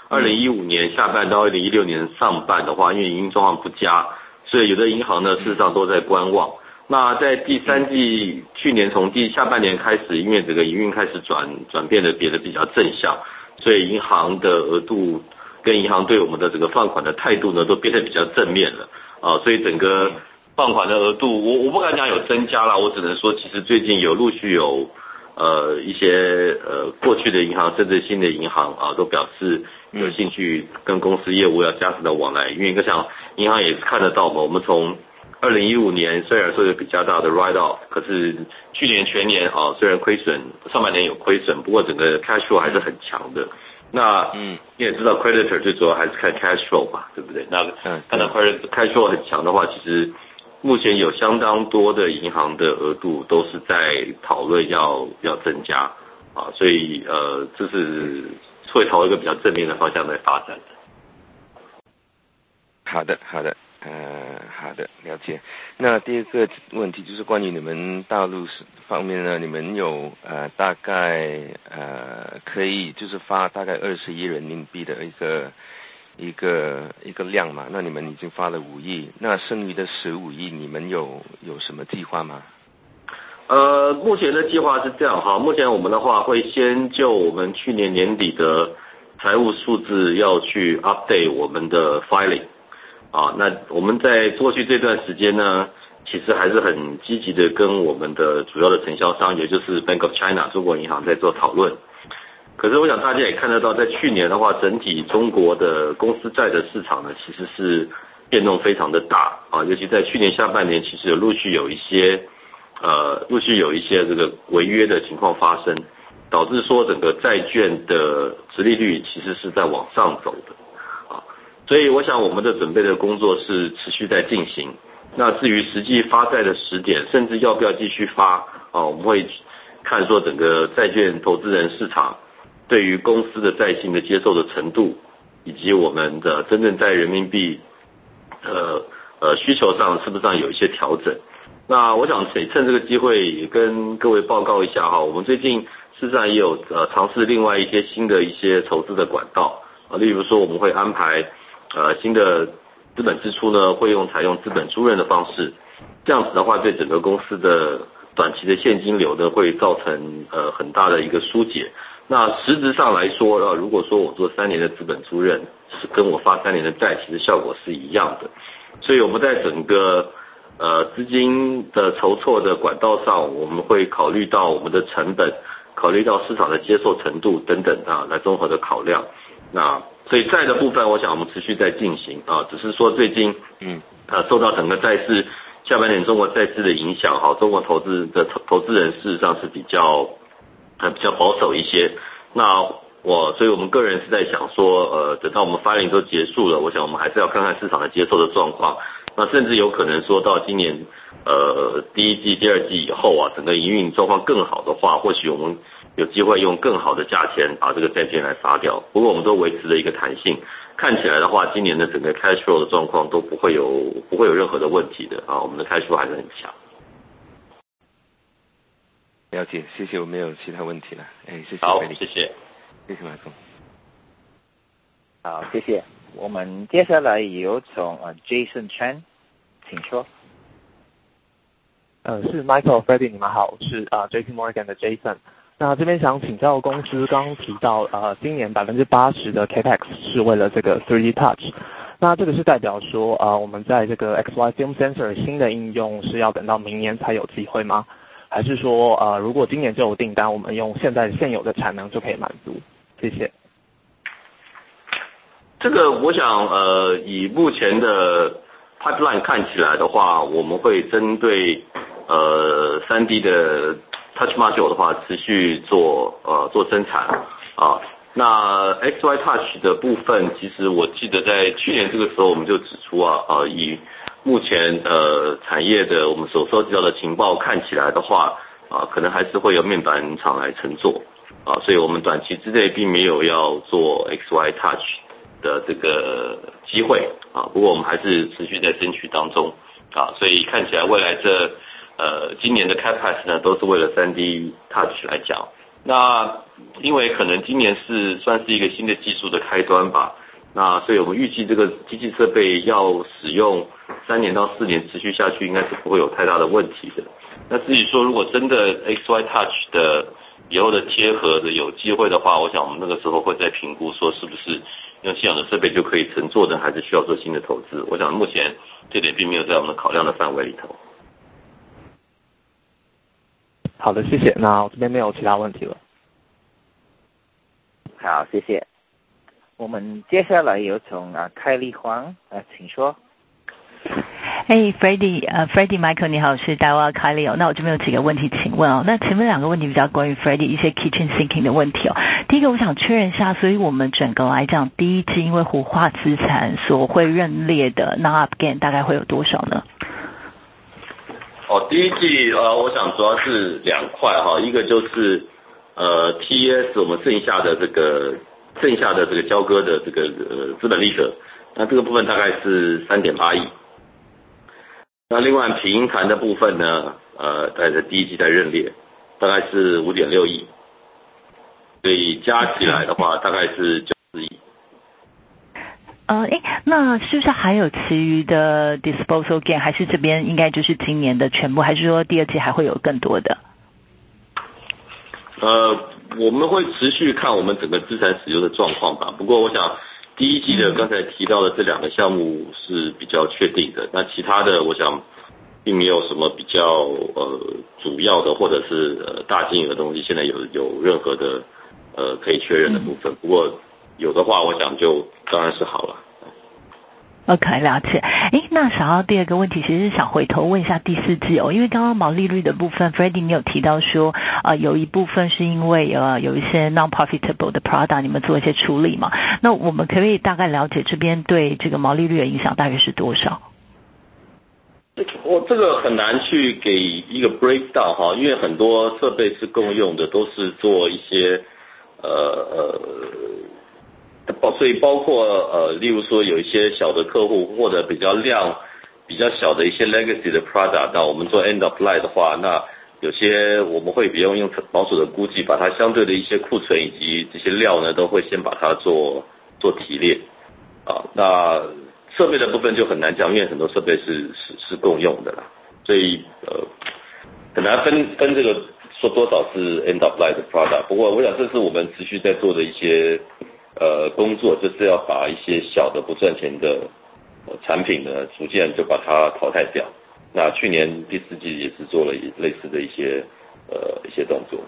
D: 2015年下半到2016年上半的话，因为营运状况不佳，所以有的银行呢事实上都在观望。那在第三季，去年从下半年开始，因为这个营运开始转变的变得比较正向，所以银行的额度跟银行对我们的这个放款的态度呢都变得比较正面了所以整个放款的额度我不敢讲有增加啦，我只能说其实最近陆续有一些过去的银行甚至新的银行都表示有兴趣跟公司业务要加深的往来，因为像银行也是看得到嘛，我们从2015年虽然说有比较大的 write off， 可是去年全年虽然亏损，上半年有亏损，不过整个 cash flow 还是很强的。那你也知道 creditor 最主要还是看 cash flow 嘛，对不对？那看到 cash flow 很强的话，其实目前有相当多的银行的额度都是在讨论要增加所以这是会朝一个比较正面的方向来发展的。
H: 好的，好的，了解。那第二个问题就是关于你们大陆方面呢，你们有大概可以就是发大概20亿人民币的一个量嘛？那你们已经发了5亿，那剩余的15亿，你们有什么计划吗？
D: 目前的计划是这样目前我们的话会先就我们去年年底的财务数字要去 update 我们的 filing。那我们在过去这段时间呢，其实还是很积极的跟我们的主要的承销商，也就是 Bank of China 中国银行在做讨论。可是我想大家也看得到，在去年的话，整体中国的公司债的市场呢，其实是变动非常的大尤其在去年下半年，其实陆续有一些这个违约的情况发生，导致说整个债券的殖利率其实是在往上走的所以我想我们的准备的工作是持续在进行。那至于实际发债的时点，甚至要不要继续发我们会看说整个债券投资人市场对于公司的债信的接受的程度，以及我们的真正在人民币需求上是不是有一些调整。那我想趁这个机会也跟各位报告一下我们最近事实上也有尝试另外一些新的一些筹资的管道例如说我们会安排新的资本支出呢，会采用资本租赁的方式，这样子的话对整个公司的短期的现金流呢会造成很大的一个疏解。那实质上来说如果说我做3年的资本租赁，是跟我发3年的债，其实效果是一样的。所以我们在整个资金的筹措的管道上，我们会考虑到我们的成本，考虑到市场的接受程度等等来综合的考量。那所以债的部分，我想我们持续在进行只是说最近受到整个债市下半年中国债市的影响中国投资人事实上是比较保守一些。那所以我们个人是在想说等到我们filing都结束了，我想我们还是要看看市场的接受的状况。那甚至有可能说到今年第一季第二季以后整个营运状况更好的话，或许我们有机会用更好的价钱把这个债券来发掉。不过我们都维持了一个弹性，看起来的话今年的整个 cash flow 的状况都不会有任何的问题的我们的 cash flow 还是很强。
H: 了解，谢谢，我没有其他问题了。谢谢。
D: 好，谢谢
H: 马总。
A: 好，谢谢。我们接下来有从Jason Chen， 请说。
I: 是 Michael Freddy， 你们好，我是JP Morgan 的 Jason。那这边想请教公司刚提到今年80%的 Capex 是为了这个 3D Touch， 那这个是代表说我们在这个 XY Film Sensor 新的应用是要等到明年才有机会吗？还是说如果今年就有订单，我们用现有的产能就可以满足？谢谢。
D: 这个我想以目前的 pipeline 看起来的话，我们会针对3D 的 Touch Module 的话持续做生产那 XY Touch 的部分，其实我记得在去年这个时候我们就指出以目前产业的我们所收集到的情报看起来的话可能还是会由面板厂来承做所以我们短期之内并没有要做 XY Touch 的这个机会不过我们还是持续在争取当中所以看起来未来今年的 CapEx 呢都是为了 3D Touch 来讲。 那因为可能今年算是一个新的技术的开端吧，那所以我们预计这个机器设备要使用3年到4年持续下去，应该是不会有太大的问题的。那至于说如果真的 XY Touch 的以后的贴合的有机会的话，我想我们那个时候会再评估说是不是用现有的设备就可以乘坐的，还是需要做新的投资。我想目前这点并没有在我们的考量的范围里头。
I: 好的，谢谢。那我这边没有其他问题了。
A: 好，谢谢。我们接下来有从凯丽黄请说。
J: Freddie Michael 你好，是大湾 Kylie 哦。那我这边有几个问题请问哦。那前面2个问题比较关于 Freddie 一些 kitchen sinking 的问题哦。第一个我想确认一下，所以我们整个来讲，第一季因为活化资产所会认列的 non-up gain 大概会有多少呢？
D: 第一季我想主要是2块哈，一个就是TES 我们剩下的这个交割的这个资本利得，那这个部分大概是3.8亿。那另外平盘的部分呢，在第一季在认列，大概是5.6亿，所以加起来的话大概是94亿。
J: 那是不是还有其余的 disposal gain？ 还是这边应该就是今年的全部？还是说第2季还会有更多的？
D: 我们会持续看我们整个资产使用的状况吧。不过我想第一季的刚才提到的这2个项目是比较确定的，那其他的我想并没有什么比较主要的或者是大金额的东西，现在有任何的可以确认的部分。不过有的话，我想就当然是好了。
J: OK， 了解。那想要第2个问题，其实是想回头问一下第4季哦，因为刚刚毛利率的部分 ，Freddie 你有提到说，有一部分是因为有一些 non-profitable 的 product 你们做一些处理嘛，那我们可不可以大概了解这边对这个毛利率的影响大约是多少？
D: 我这个很难去给一个 breakdown 哈，因为很多设备是共用的，都是做一些所以包括例如说有一些小的客户或者比较小的一些 legacy 的 product， 那我们做 end of life 的话，那有些我们会用保守的估计，把它相对的一些库存以及这些料呢，都会先把它做提列那设备的部分就很难讲，因为很多设备是共用的啦，所以很难分这个说多少是 end of life 的 product。不过我想这是我们持续在做的一些工作，就是要把一些小的不赚钱的产品呢，逐渐就把它淘汰掉。那去年第4季也是做了类似的一些动作。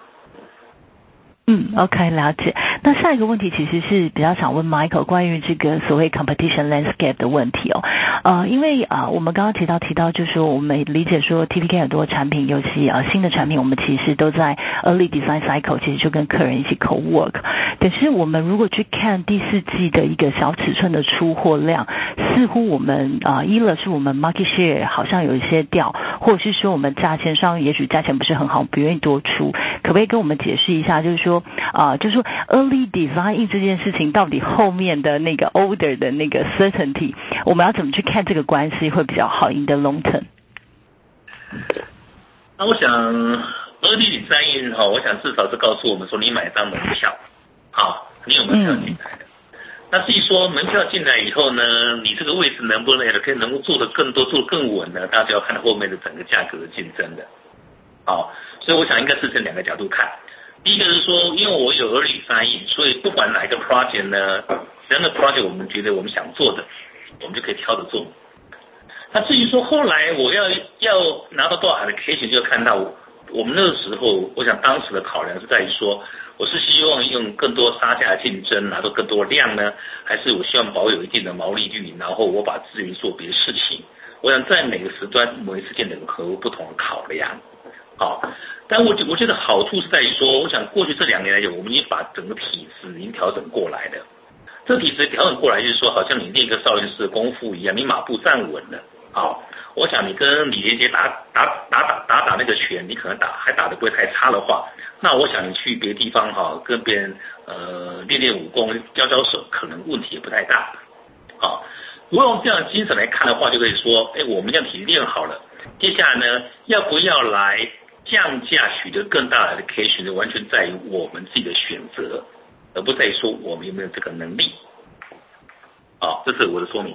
J: OK， 了解。那下一个问题其实是比较想问 Michael 关于这个所谓 competition landscape 的问题哦。因为我们刚刚提到就是说我们理解说 TPK 很多产品，尤其新的产品，我们其实都在 early design cycle， 其实就跟客人一起 co-work。可是我们如果去看第4季的一个小尺寸的出货量，似乎我们一了是我们 market share 好像有一些掉，或者是说我们价钱上也许价钱不是很好，不愿意多出，可不可以跟我们解释一下，就是说 early design 这件事情到底后面的那个 order 的那个 certainty， 我们要怎么去看这个关系会比较好 in the long term？
C: 那我想 early design 我想至少是告诉我们说你买一张门票，你有门票进来的。那至于说门票进来以后呢，你这个位置能不能够做得更多，做得更稳呢？大家就要看后面的整个价格的竞争的。所以我想应该是这2个角度看。第一个是说，因为我有 early design， 所以不管哪一个 project 呢，只要那 project 我们觉得我们想做的，我们就可以挑着做。那至于说后来我要拿到多少 allocation， 就要看到我们那个时候，我想当时的考量是在于说，我是希望用更多杀价竞争拿到更多量呢，还是我希望保有一定的毛利率，然后我把资源做别的事情。我想在每个时段某一事件能合不同的考量。但我觉得好处是在于说，我想过去这2年来讲，我们已经把整个体制已经调整过来了。这个体制调整过来就是说，好像你练一个少林寺的功夫一样，你马步站稳了。我想你跟李连杰打那个拳，你可能还打得不会太差的话，那我想你去别的地方跟别人练武功交手，可能问题也不太大。如果用这样的精神来看的话，就可以说，我们这样体力练好了，接下来呢，要不要来降价取得更大的 allocation 完全在于我们自己的选择，而不在于说我们有没有这个能力。这是我的说明。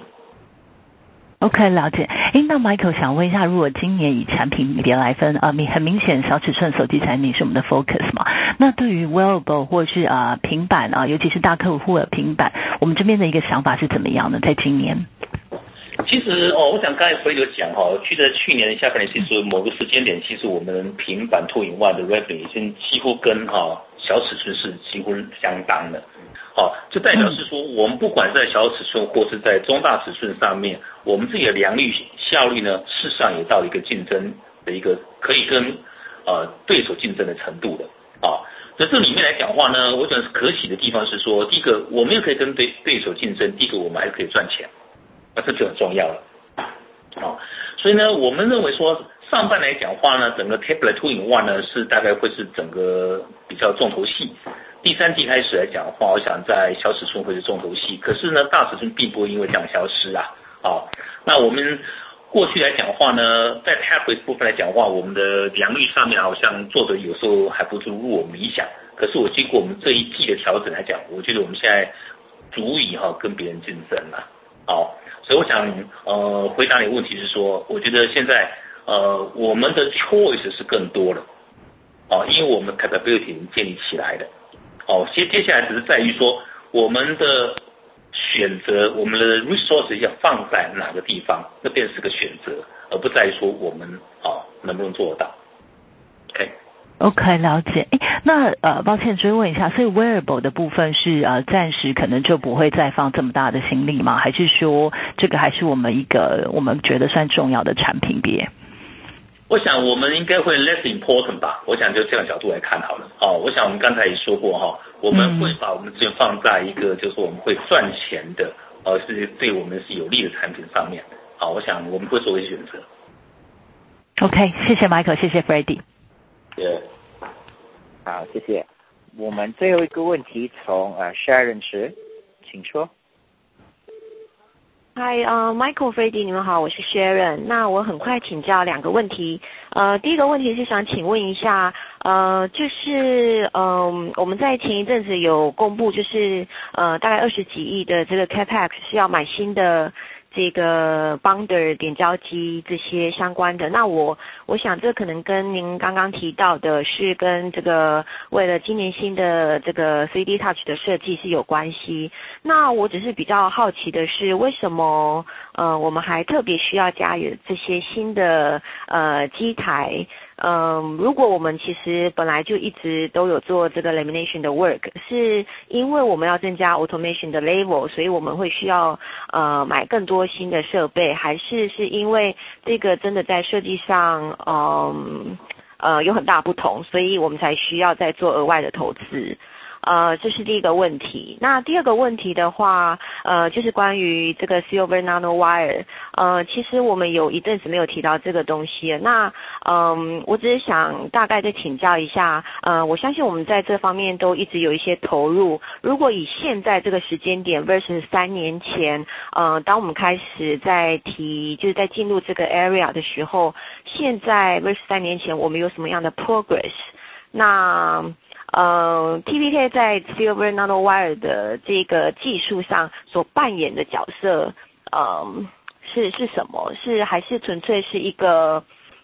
J: OK， 了解。那 Michael 想问一下，如果今年以产品别来分，很明显小尺寸手机产品是我们的 focus 嘛？那对于 wearable 或是平板尤其是大客户的平板，我们这边的一个想法是怎么样的？在今年？
C: 其实我想刚才Fred有讲记得去年下半年，其实某个时间点，其实我们平板2-in-1的 revenue 已经几乎跟小尺寸是几乎相当的。就代表是说，我们不管在小尺寸或是在中大尺寸上面，我们自己的良率效率呢，事实上也到了一个竞争的一个可以跟对手竞争的程度的。所以这里面来讲话呢，我觉得可喜的地方是说，第一个我们又可以跟对手竞争，第一个我们还是可以赚钱，这就很重要了。所以呢，我们认为说上半来讲话呢，整个 tablet 2-in-1呢是大概会是整个比较重头戏。第三季开始来讲的话，我想在小尺寸会是重头戏，可是呢，大尺寸并不会因为这样消失啊。那我们过去来讲的话呢，在 tablet 部分来讲的话，我们的良率上面好像做的有时候还不如我们理想。可是我经过我们这一季的调整来讲，我觉得我们现在足以跟别人竞争了。所以我想回答你的问题是说，我觉得现在我们的 choice 是更多了。因为我们 capability 已经建立起来的。接下来只是在于说我们的选择，我们的 resource 要放在哪个地方，那便是个选择，而不在于说我们能不能做得到。
J: OK， 了解。那抱歉追问一下，所以 wearable 的部分是暂时可能就不会再放这么大的心力吗？还是说这个还是我们一个我们觉得算重要的产品别？
C: 我想我们应该会 less important 吧，我想就这样角度来看好了。我想我们刚才也说过我们会把我们资源放在一个就是说我们会赚钱的，是对我们是有利的产品上面。我想我们会做一些选择。
J: OK， 谢谢 Michael， 谢谢 Freddy。
A: 好，谢谢。我们最后一个问题从Sharon 池，请说。
K: 嗨，Michael Freddy， 你们好，我是 Sharon。那我很快请教2个问题。第一个问题是想请问一下，就是我们在前一阵子有公布，就是大概20几亿的这个 Capex 是要买新的这个 bonder 点胶机这些相关的。那我想这可能跟您刚刚提到的是跟这个为了今年新的这个 3D Touch 的设计是有关系。那我只是比较好奇的是，为什么我们还特别需要加有这些新的机台？如果我们其实本来就一直都有做这个 lamination 的 work， 是因为我们要增加 automation 的 level， 所以我们会需要买更多新的设备，还是因为这个真的在设计上有很大不同，所以我们才需要再做额外的投资？这是第一个问题。那第二个问题的话，就是关于这个 Silver Nanowire。其实我们有一阵子没有提到这个东西了。那我只是想大概再请教一下，我相信我们在这方面都一直有一些投入。如果以现在这个时间点 versus 3年前，当我们开始在就是在进入这个 area 的时候，现在 versus 3年前我们有什么样的 progress？ 那TPK 在 Silver Nanowire 的这个技术上所扮演的角色，是什么？还是纯粹是一个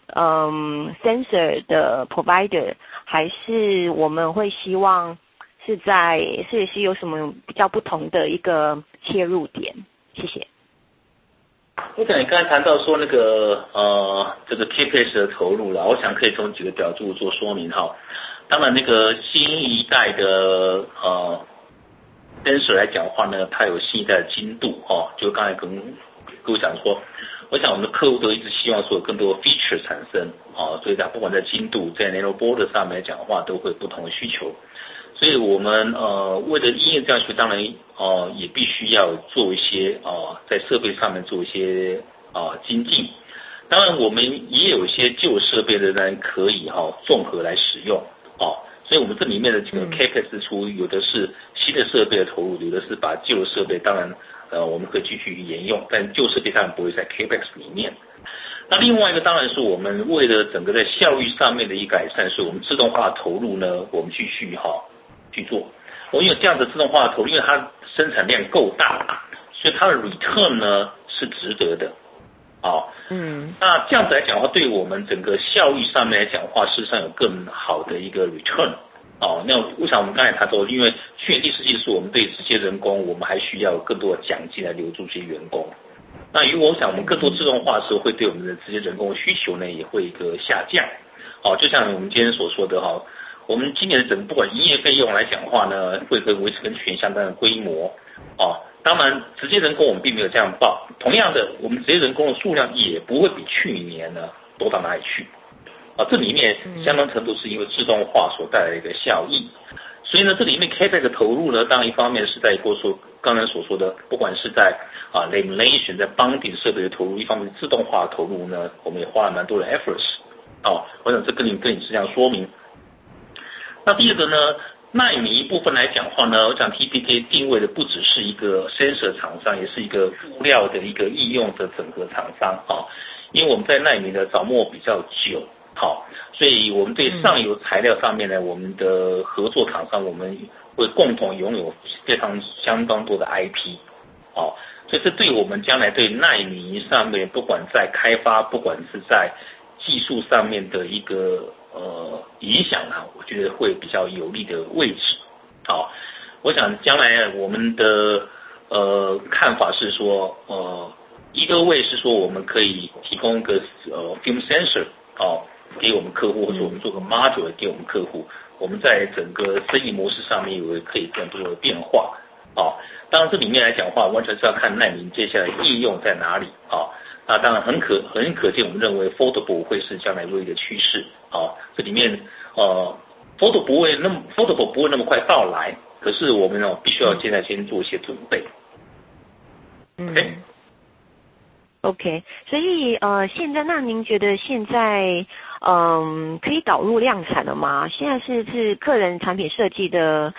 K: sensor 的 provider， 还是我们会希望是有什么比较不同的一个切入点？谢谢。
C: 我想你刚才谈到说那个这个 CapEx 的投入了，我想可以从几个角度做说明哈。当然，那个新一代的sensor 来讲的话呢，它有新一代的精度就刚才跟各位讲说，我想我们的客户都一直希望说有更多 feature 产生所以它不管在精度在 nano border 上面来讲的话，都会有不同的需求。所以我们为了因应这样需求，当然也必须要做一些在设备上面做一些精进。当然，我们也有一些旧设备的人可以综合来使用。所所以我们这里面的这个 CAPEX 支出，有的是新的设备的投入，有的是把旧的设备，当然我们可以继续沿用，但旧设备当然不会在 CAPEX 里面。那另外一个当然是我们为了整个在效率上面的一个改善，是我们自动化投入呢，我们继续去做。因为这样的自动化投入，因为它生产量够大，所以它的 return 呢是值得的。那这样子来讲的话，对我们整个效益上面来讲的话，事实上有更好的一个 return。那为啥我们刚才谈到，因为去年第四季是我们对直接人工，我们还需要更多的奖金来留住这些员工。那如果我想我们更多自动化的时候，会对我们的直接人工的需求呢也会一个下降。就像我们今天所说的我们今年的整个不管营业费用来讲的话呢，会维持跟去年相当的规模。当然直接人工我们并没有这样报，同样的我们直接人工的数量也不会比去年呢多到哪里去。这里面相当程度是因为自动化所带来的一个效益。所以呢，这里面 CAPEX 的投入呢，当然一方面是在刚才所说的，不管是在lamination 在bonding设备的投入，一方面自动化的投入呢，我们也花了蛮多的 efforts。我想这跟你是这样说明。那第二个呢，纳米部分来讲的话呢，我讲 TPK 定位的不只是一个 sensor 厂商，也是一个布料的一个应用的整合厂商。因为我们在纳米的着墨比较久。所以我们对上游材料上面呢，我们的合作厂商我们会共同拥有相当多的 IP。所以这对我们将来对纳米上面，不管在开发，不管是在技术上面的一个影响呢，我觉得会比较有利的位置。我想将来我们的看法是说，一个位是说我们可以提供一个film sensor 给我们客户，或者我们做个 module 给我们客户，我们在整个生意模式上面有可以更多的变化。当然这里面来讲的话，完全是要看纳米接下来应用在哪里。那当然很可见，我们认为 foldable 会是将来唯一的趋势。这里面foldable 不会那么快到来，可是我们必须要现在先做一些准备。
K: OK， 所以现在那您觉得现在可以导入量产了吗？现在是客人产品设计的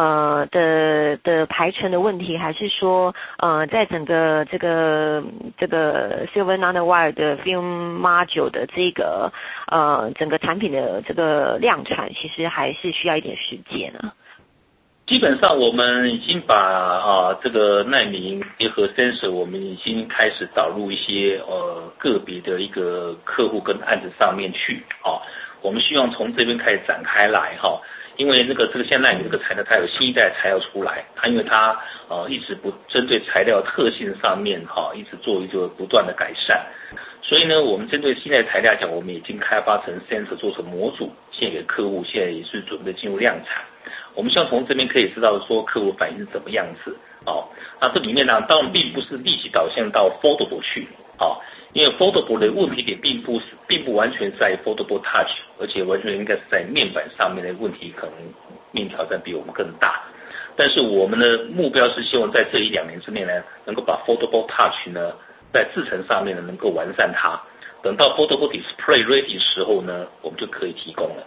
K: 排程的问题，还是说在整个这个 Silver Nanowire 的 Film Module 的这个整个产品的这个量产，其实还是需要一点时间啊？
C: 基本上我们已经把这个纳米结合 sensor， 我们已经开始导入一些个别的一个客户跟案子上面去。我们希望从这边开始展开来。因为这个现在纳米这个材料它有新一代材料出来，因为它一直不针对材料特性上面一直做一个不断的改善，所以呢我们针对新的材料讲，我们已经开发成 sensor 做成模组献给客户，现在也是准备进入量产。我们希望从这边可以知道说客户反应是怎么样子。那这里面呢当然并不是立即导向到 foldable 去。因为 foldable 的问题点并不完全在 foldable touch， 而且完全应该是在面板上面的问题，可能面挑战比我们更大。但是我们的目标是希望在这1-2年之内呢，能够把 foldable touch 呢在制程上面呢能够完善它，等到 foldable display ready 的时候呢，我们就可以提供了。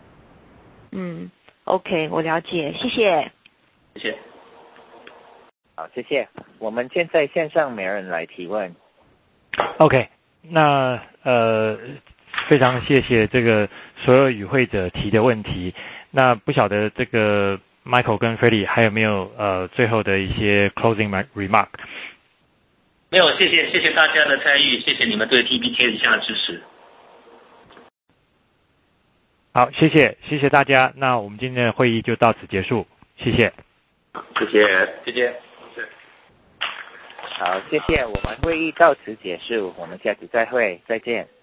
K: OK， 我了解，谢谢。
C: 谢谢。
A: 好，谢谢。我们现在线上没人来提问。
B: OK， 那非常谢谢这个所有与会者提的问题。那不晓得这个 Michael 跟 Freddie 还有没有最后的一些 closing remark？
C: 没有，谢谢大家的参与，谢谢你们对 TPK 以下的支持。
B: 好，谢谢大家。那我们今天的会议就到此结束，谢谢。
D: 谢谢。
A: 好，谢谢，我们会议到此结束，我们下次再会，再见。